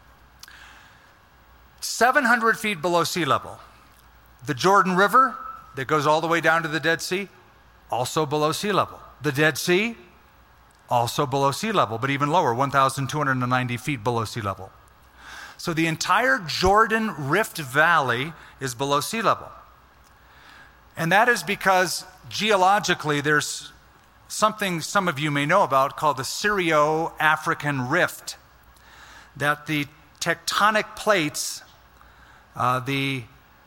700 feet below sea level. The Jordan River, that goes all the way down to the Dead Sea, also below sea level. The Dead Sea, also below sea level, but even lower, 1,290 feet below sea level. So the entire Jordan Rift Valley is below sea level. And that is because geologically there's something some of you may know about called the Syro-African Rift, that the tectonic plates, the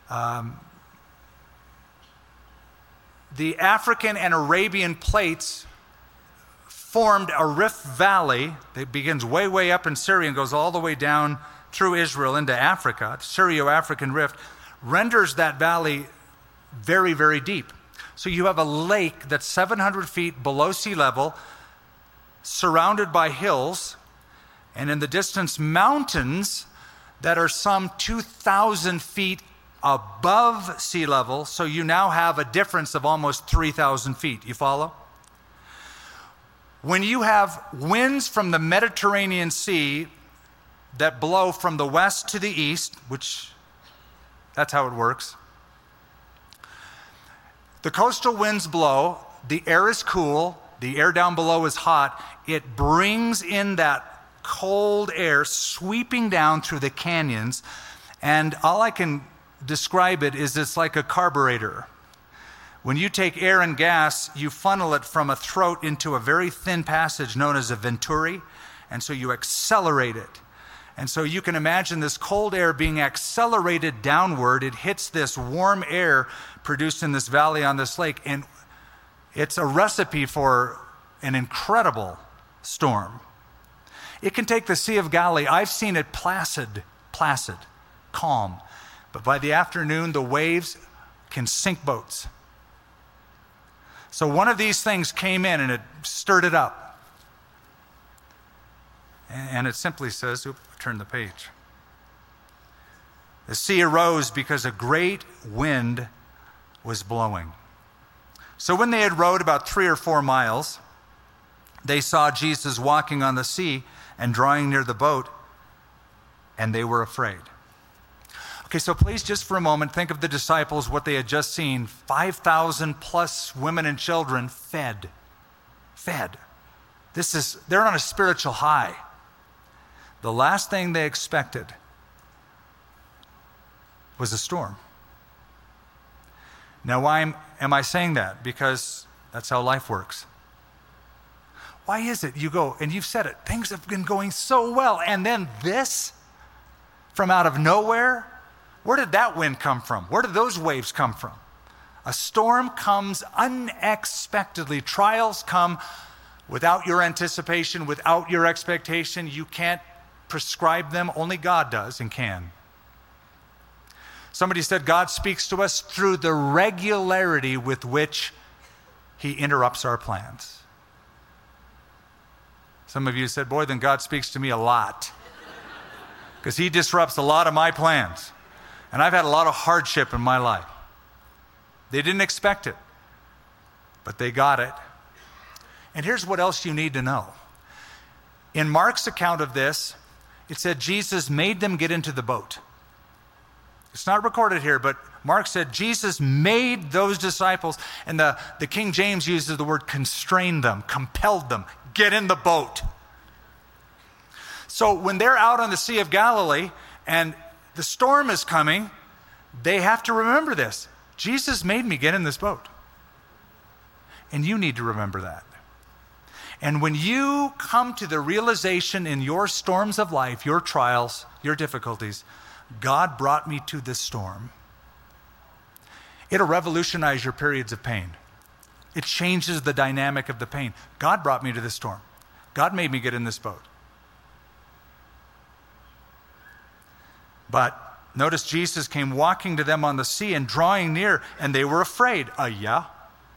African and Arabian plates formed a rift valley that begins way, way up in Syria and goes all the way down through Israel into Africa. The Syro-African Rift renders that valley very, very deep. So you have a lake that's 700 feet below sea level, surrounded by hills, and in the distance mountains that are some 2,000 feet above sea level. So you now have a difference of almost 3,000 feet. You follow? When you have winds from the Mediterranean Sea that blow from the west to the east, which that's how it works. The coastal winds blow, the air is cool, the air down below is hot. It brings in that cold air sweeping down through the canyons, and all I can describe it is it's like a carburetor. When you take air and gas, you funnel it from a throat into a very thin passage known as a venturi, and so you accelerate it. And so you can imagine this cold air being accelerated downward. It hits this warm air produced in this valley on this lake, and it's a recipe for an incredible storm. It can take the Sea of Galilee. I've seen it placid, calm. But by the afternoon, the waves can sink boats. So one of these things came in and it stirred it up. And it simply says, turn the page. The sea arose because a great wind was blowing. So when they had rowed about 3 or 4 miles, they saw Jesus walking on the sea and drawing near the boat, and they were afraid. Okay, so please just for a moment think of the disciples, what they had just seen. 5,000 plus women and children fed. They're on a spiritual high. The last thing they expected was a storm. Now, why am I saying that? Because that's how life works. Why is it you go, and you've said it, things have been going so well, and then this from out of nowhere? Where did that wind come from? Where did those waves come from? A storm comes unexpectedly. Trials come without your anticipation, without your expectation. You can't prescribe them. Only God does and can. Somebody said God speaks to us through the regularity with which he interrupts our plans. Some of you said, boy, then God speaks to me a lot. Because he disrupts a lot of my plans. And I've had a lot of hardship in my life. They didn't expect it, but they got it. And here's what else you need to know. In Mark's account of this, it said Jesus made them get into the boat. It's not recorded here, but Mark said Jesus made those disciples, and the King James uses the word constrained them, compelled them, get in the boat. So when they're out on the Sea of Galilee and the storm is coming, they have to remember this. Jesus made me get in this boat. And you need to remember that. And when you come to the realization in your storms of life, your trials, your difficulties, God brought me to this storm, it'll revolutionize your periods of pain. It changes the dynamic of the pain. God brought me to this storm. God made me get in this boat. But notice Jesus came walking to them on the sea and drawing near, and they were afraid. Yeah?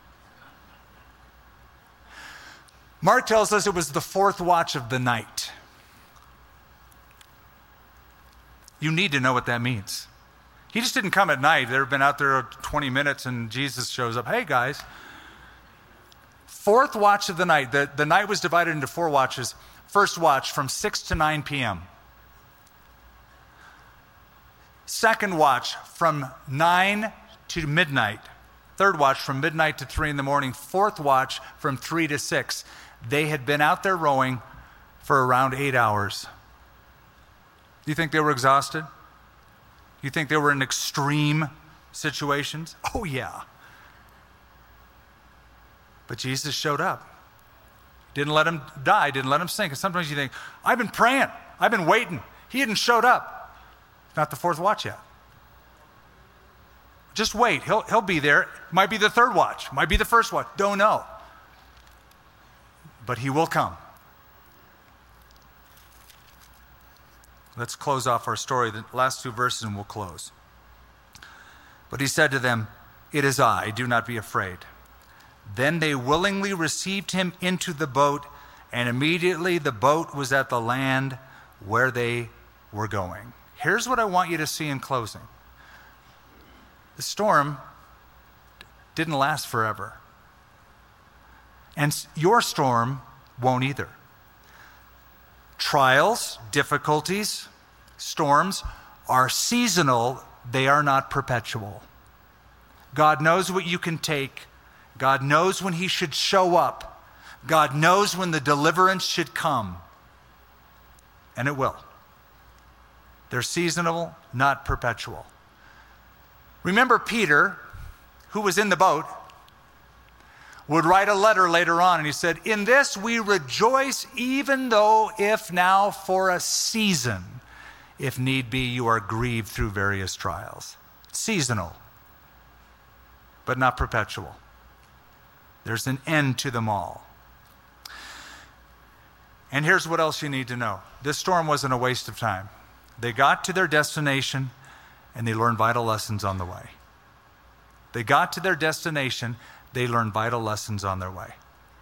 Mark tells us it was the fourth watch of the night. You need to know what that means. He just didn't come at night. They've been out there 20 minutes and Jesus shows up. Hey, guys. Fourth watch of the night. The night was divided into 4 watches. First watch from 6 to 9 p.m. Second watch from 9 to midnight. Third watch from midnight to 3 in the morning. Fourth watch from 3 to 6. They had been out there rowing for around 8 hours. Do you think they were exhausted? Do you think they were in extreme situations? Oh, yeah. But Jesus showed up. Didn't let him die, didn't let him sink. And sometimes you think, I've been praying, I've been waiting. He hadn't showed up. It's not the fourth watch yet. Just wait, he'll be there. Might be the third watch, might be the first watch, don't know. But he will come. Let's close off our story, the last 2 verses, and we'll close. But he said to them, it is I, do not be afraid. Then they willingly received him into the boat, and immediately the boat was at the land where they were going. Here's what I want you to see in closing. The storm didn't last forever. And your storm won't either. Trials, difficulties, storms are seasonal. They are not perpetual. God knows what you can take. God knows when he should show up. God knows when the deliverance should come. And it will. They're seasonal, not perpetual. Remember Peter, who was in the boat, would write a letter later on, and he said, in this we rejoice, even though if now for a season, if need be, you are grieved through various trials. Seasonal, but not perpetual. There's an end to them all. And here's what else you need to know. This storm wasn't a waste of time. They got to their destination, and they learned vital lessons on the way. They got to their destination, they learned vital lessons on their way.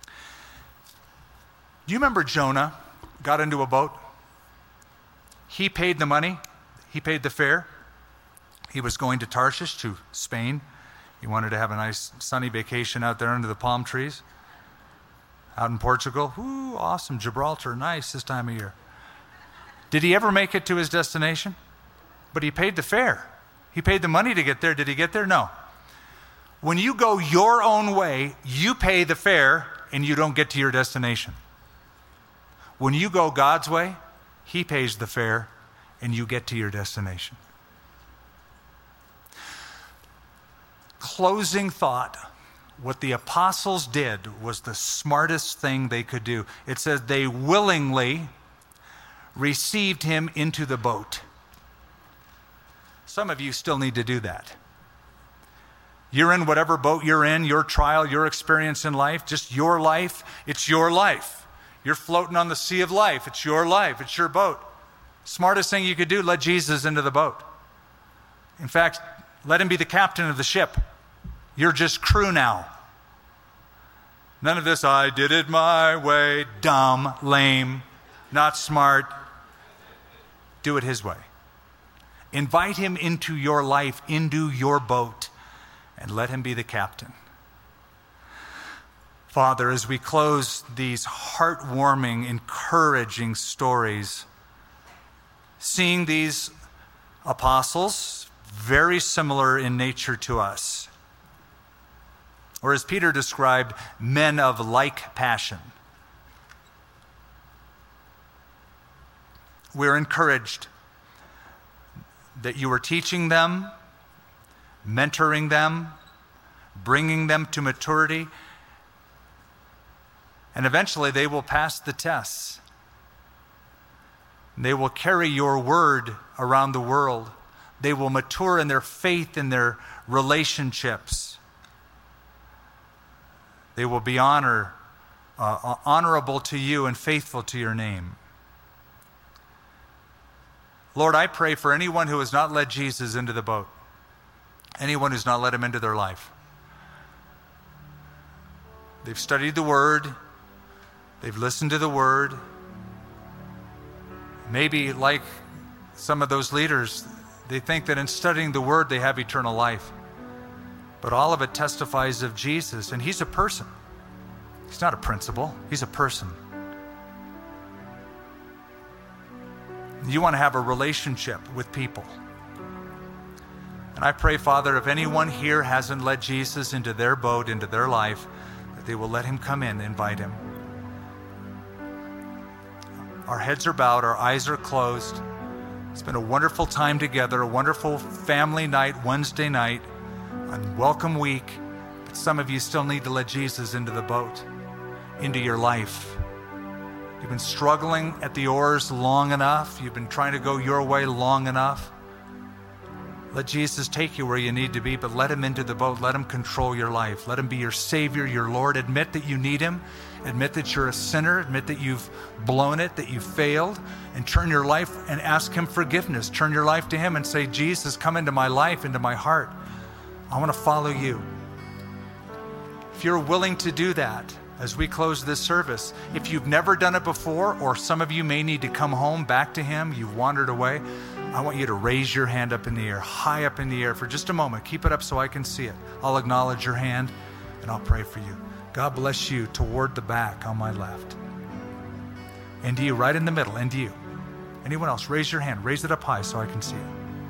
Do you remember Jonah got into a boat? He paid the money. He paid the fare. He was going to Tarshish, to Spain. He wanted to have a nice sunny vacation out there under the palm trees. Out in Portugal. Ooh, awesome. Gibraltar, nice this time of year. Did he ever make it to his destination? But he paid the fare. He paid the money to get there. Did he get there? No. When you go your own way, you pay the fare and you don't get to your destination. When you go God's way, he pays the fare and you get to your destination. Closing thought. What the apostles did was the smartest thing they could do. It says they willingly received him into the boat. Some of you still need to do that. You're in whatever boat you're in, your trial, your experience in life, just your life. It's your life. You're floating on the sea of life. It's your life. It's your boat. Smartest thing you could do, let Jesus into the boat. In fact, let him be the captain of the ship. You're just crew now. None of this, I did it my way, dumb, lame, not smart. Do it his way. Invite him into your life, into your boat, and let him be the captain. Father, as we close these heartwarming, encouraging stories, seeing these apostles, very similar in nature to us, or as Peter described, men of like passion. We're encouraged that you are teaching them, mentoring them, bringing them to maturity, and eventually they will pass the tests. They will carry your word around the world. They will mature in their faith, in their relationships. They will be honorable to you and faithful to your name. Lord, I pray for anyone who has not led Jesus into the boat, anyone who's not let him into their life. They've studied the Word. They've listened to the Word. Maybe like some of those leaders, they think that in studying the Word they have eternal life. But all of it testifies of Jesus, and he's a person. He's not a principle. He's a person. You want to have a relationship with people. And I pray, Father, if anyone here hasn't led Jesus into their boat, into their life, that they will let him come in, invite him. Our heads are bowed, our eyes are closed. It's been a wonderful time together, a wonderful family night, Wednesday night, a welcome week. But some of you still need to let Jesus into the boat, into your life. You've been struggling at the oars long enough. You've been trying to go your way long enough. Let Jesus take you where you need to be, but let him into the boat. Let him control your life. Let him be your Savior, your Lord. Admit that you need him. Admit that you're a sinner. Admit that you've blown it, that you've failed, and turn your life and ask him forgiveness. Turn your life to him and say, Jesus, come into my life, into my heart. I want to follow you. If you're willing to do that, as we close this service, if you've never done it before, or some of you may need to come home back to him, you've wandered away, I want you to raise your hand up in the air, high up in the air for just a moment. Keep it up so I can see it. I'll acknowledge your hand and I'll pray for you. God bless you toward the back on my left. And to you right in the middle, and to you. Anyone else, raise your hand. Raise it up high so I can see it.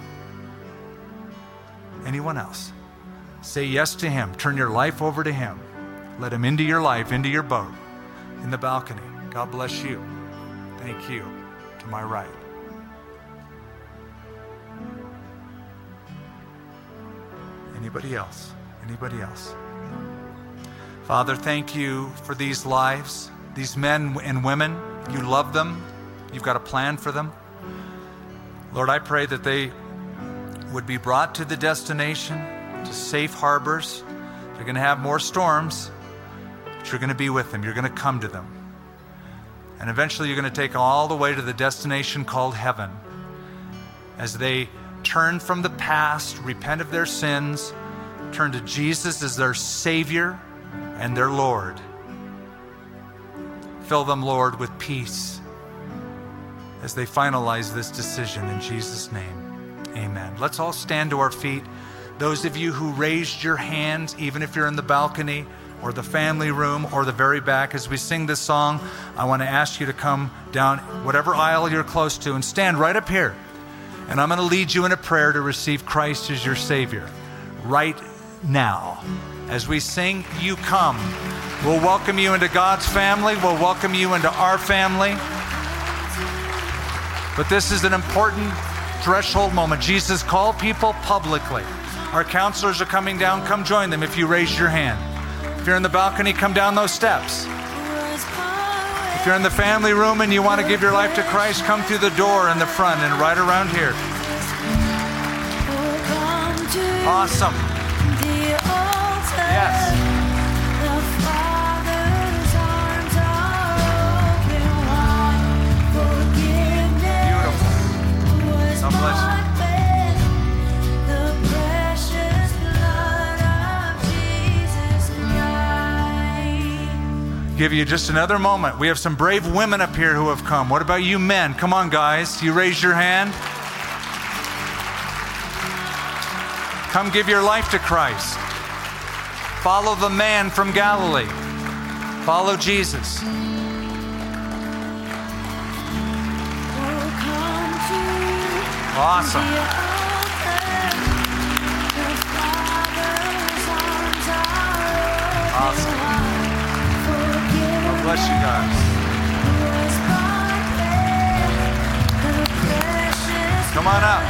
Anyone else? Say yes to him. Turn your life over to him. Let him into your life, into your boat, in the balcony. God bless you. Thank you. To my right. Anybody else? Anybody else? Father, thank you for these lives, these men and women. You love them. You've got a plan for them. Lord, I pray that they would be brought to the destination, to safe harbors. They're going to have more storms, but you're going to be with them. You're going to come to them. And eventually you're going to take them all the way to the destination called heaven. As they turn from the past, repent of their sins, turn to Jesus as their Savior and their Lord. Fill them, Lord, with peace as they finalize this decision in Jesus' name. Amen. Let's all stand to our feet. Those of you who raised your hands, even if you're in the balcony or the family room or the very back, as we sing this song, I want to ask you to come down whatever aisle you're close to and stand right up here And I'm going to lead you in a prayer to receive Christ as your Savior right now. As we sing, You Come, we'll welcome you into God's family. We'll welcome you into our family. But this is an important threshold moment. Jesus called people publicly. Our counselors are coming down. Come join them if you raise your hand. If you're in the balcony, come down those steps. If you're in the family room and you want to give your life to Christ, come through the door in the front and right around here. Awesome. Yes. Beautiful. God bless you. Give you just another moment. We have some brave women up here who have come. What about you men? Come on, guys. You raise your hand. Come give your life to Christ. Follow the man from Galilee. Follow Jesus. Awesome. Awesome. God bless you guys. Come on up.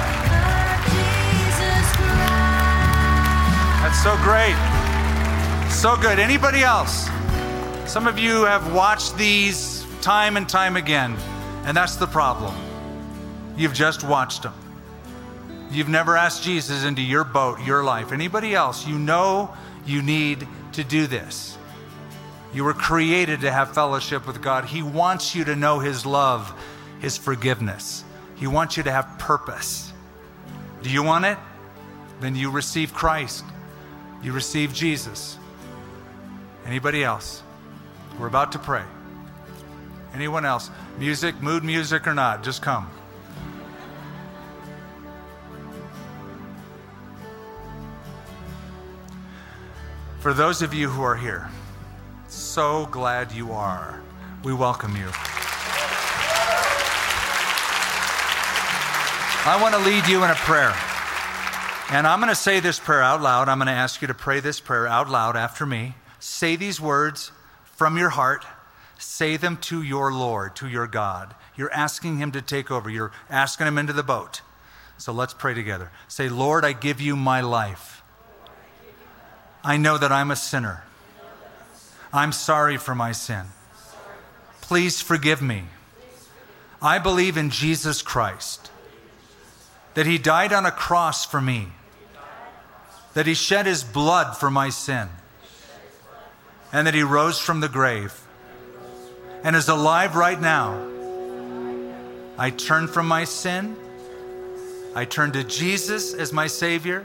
That's so great. So good. Anybody else? Some of you have watched these time and time again, and that's the problem. You've just watched them. You've never asked Jesus into your boat, your life. Anybody else? You know you need to do this. You were created to have fellowship with God. He wants you to know His love, His forgiveness. He wants you to have purpose. Do you want it? Then you receive Christ. You receive Jesus. Anybody else? We're about to pray. Anyone else? Music, mood music or not, just come. For those of you who are here, so glad you are. We welcome you. I want to lead you in a prayer. And I'm going to say this prayer out loud. I'm going to ask you to pray this prayer out loud after me. Say these words from your heart. Say them to your Lord, to your God. You're asking Him to take over. You're asking Him into the boat. So let's pray together. Say, Lord, I give you my life. I know that I'm a sinner. I'm sorry for my sin. Please forgive me. I believe in Jesus Christ, that He died on a cross for me, that He shed His blood for my sin, and that He rose from the grave and is alive right now. I turn from my sin. I turn to Jesus as my Savior.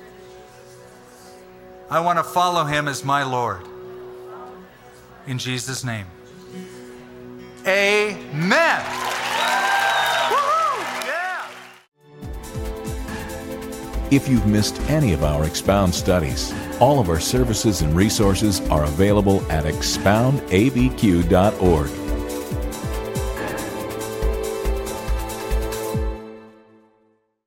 I want to follow Him as my Lord. In Jesus' name. Amen. Woo-hoo! Yeah. If you've missed any of our Expound studies, all of our services and resources are available at expoundabq.org.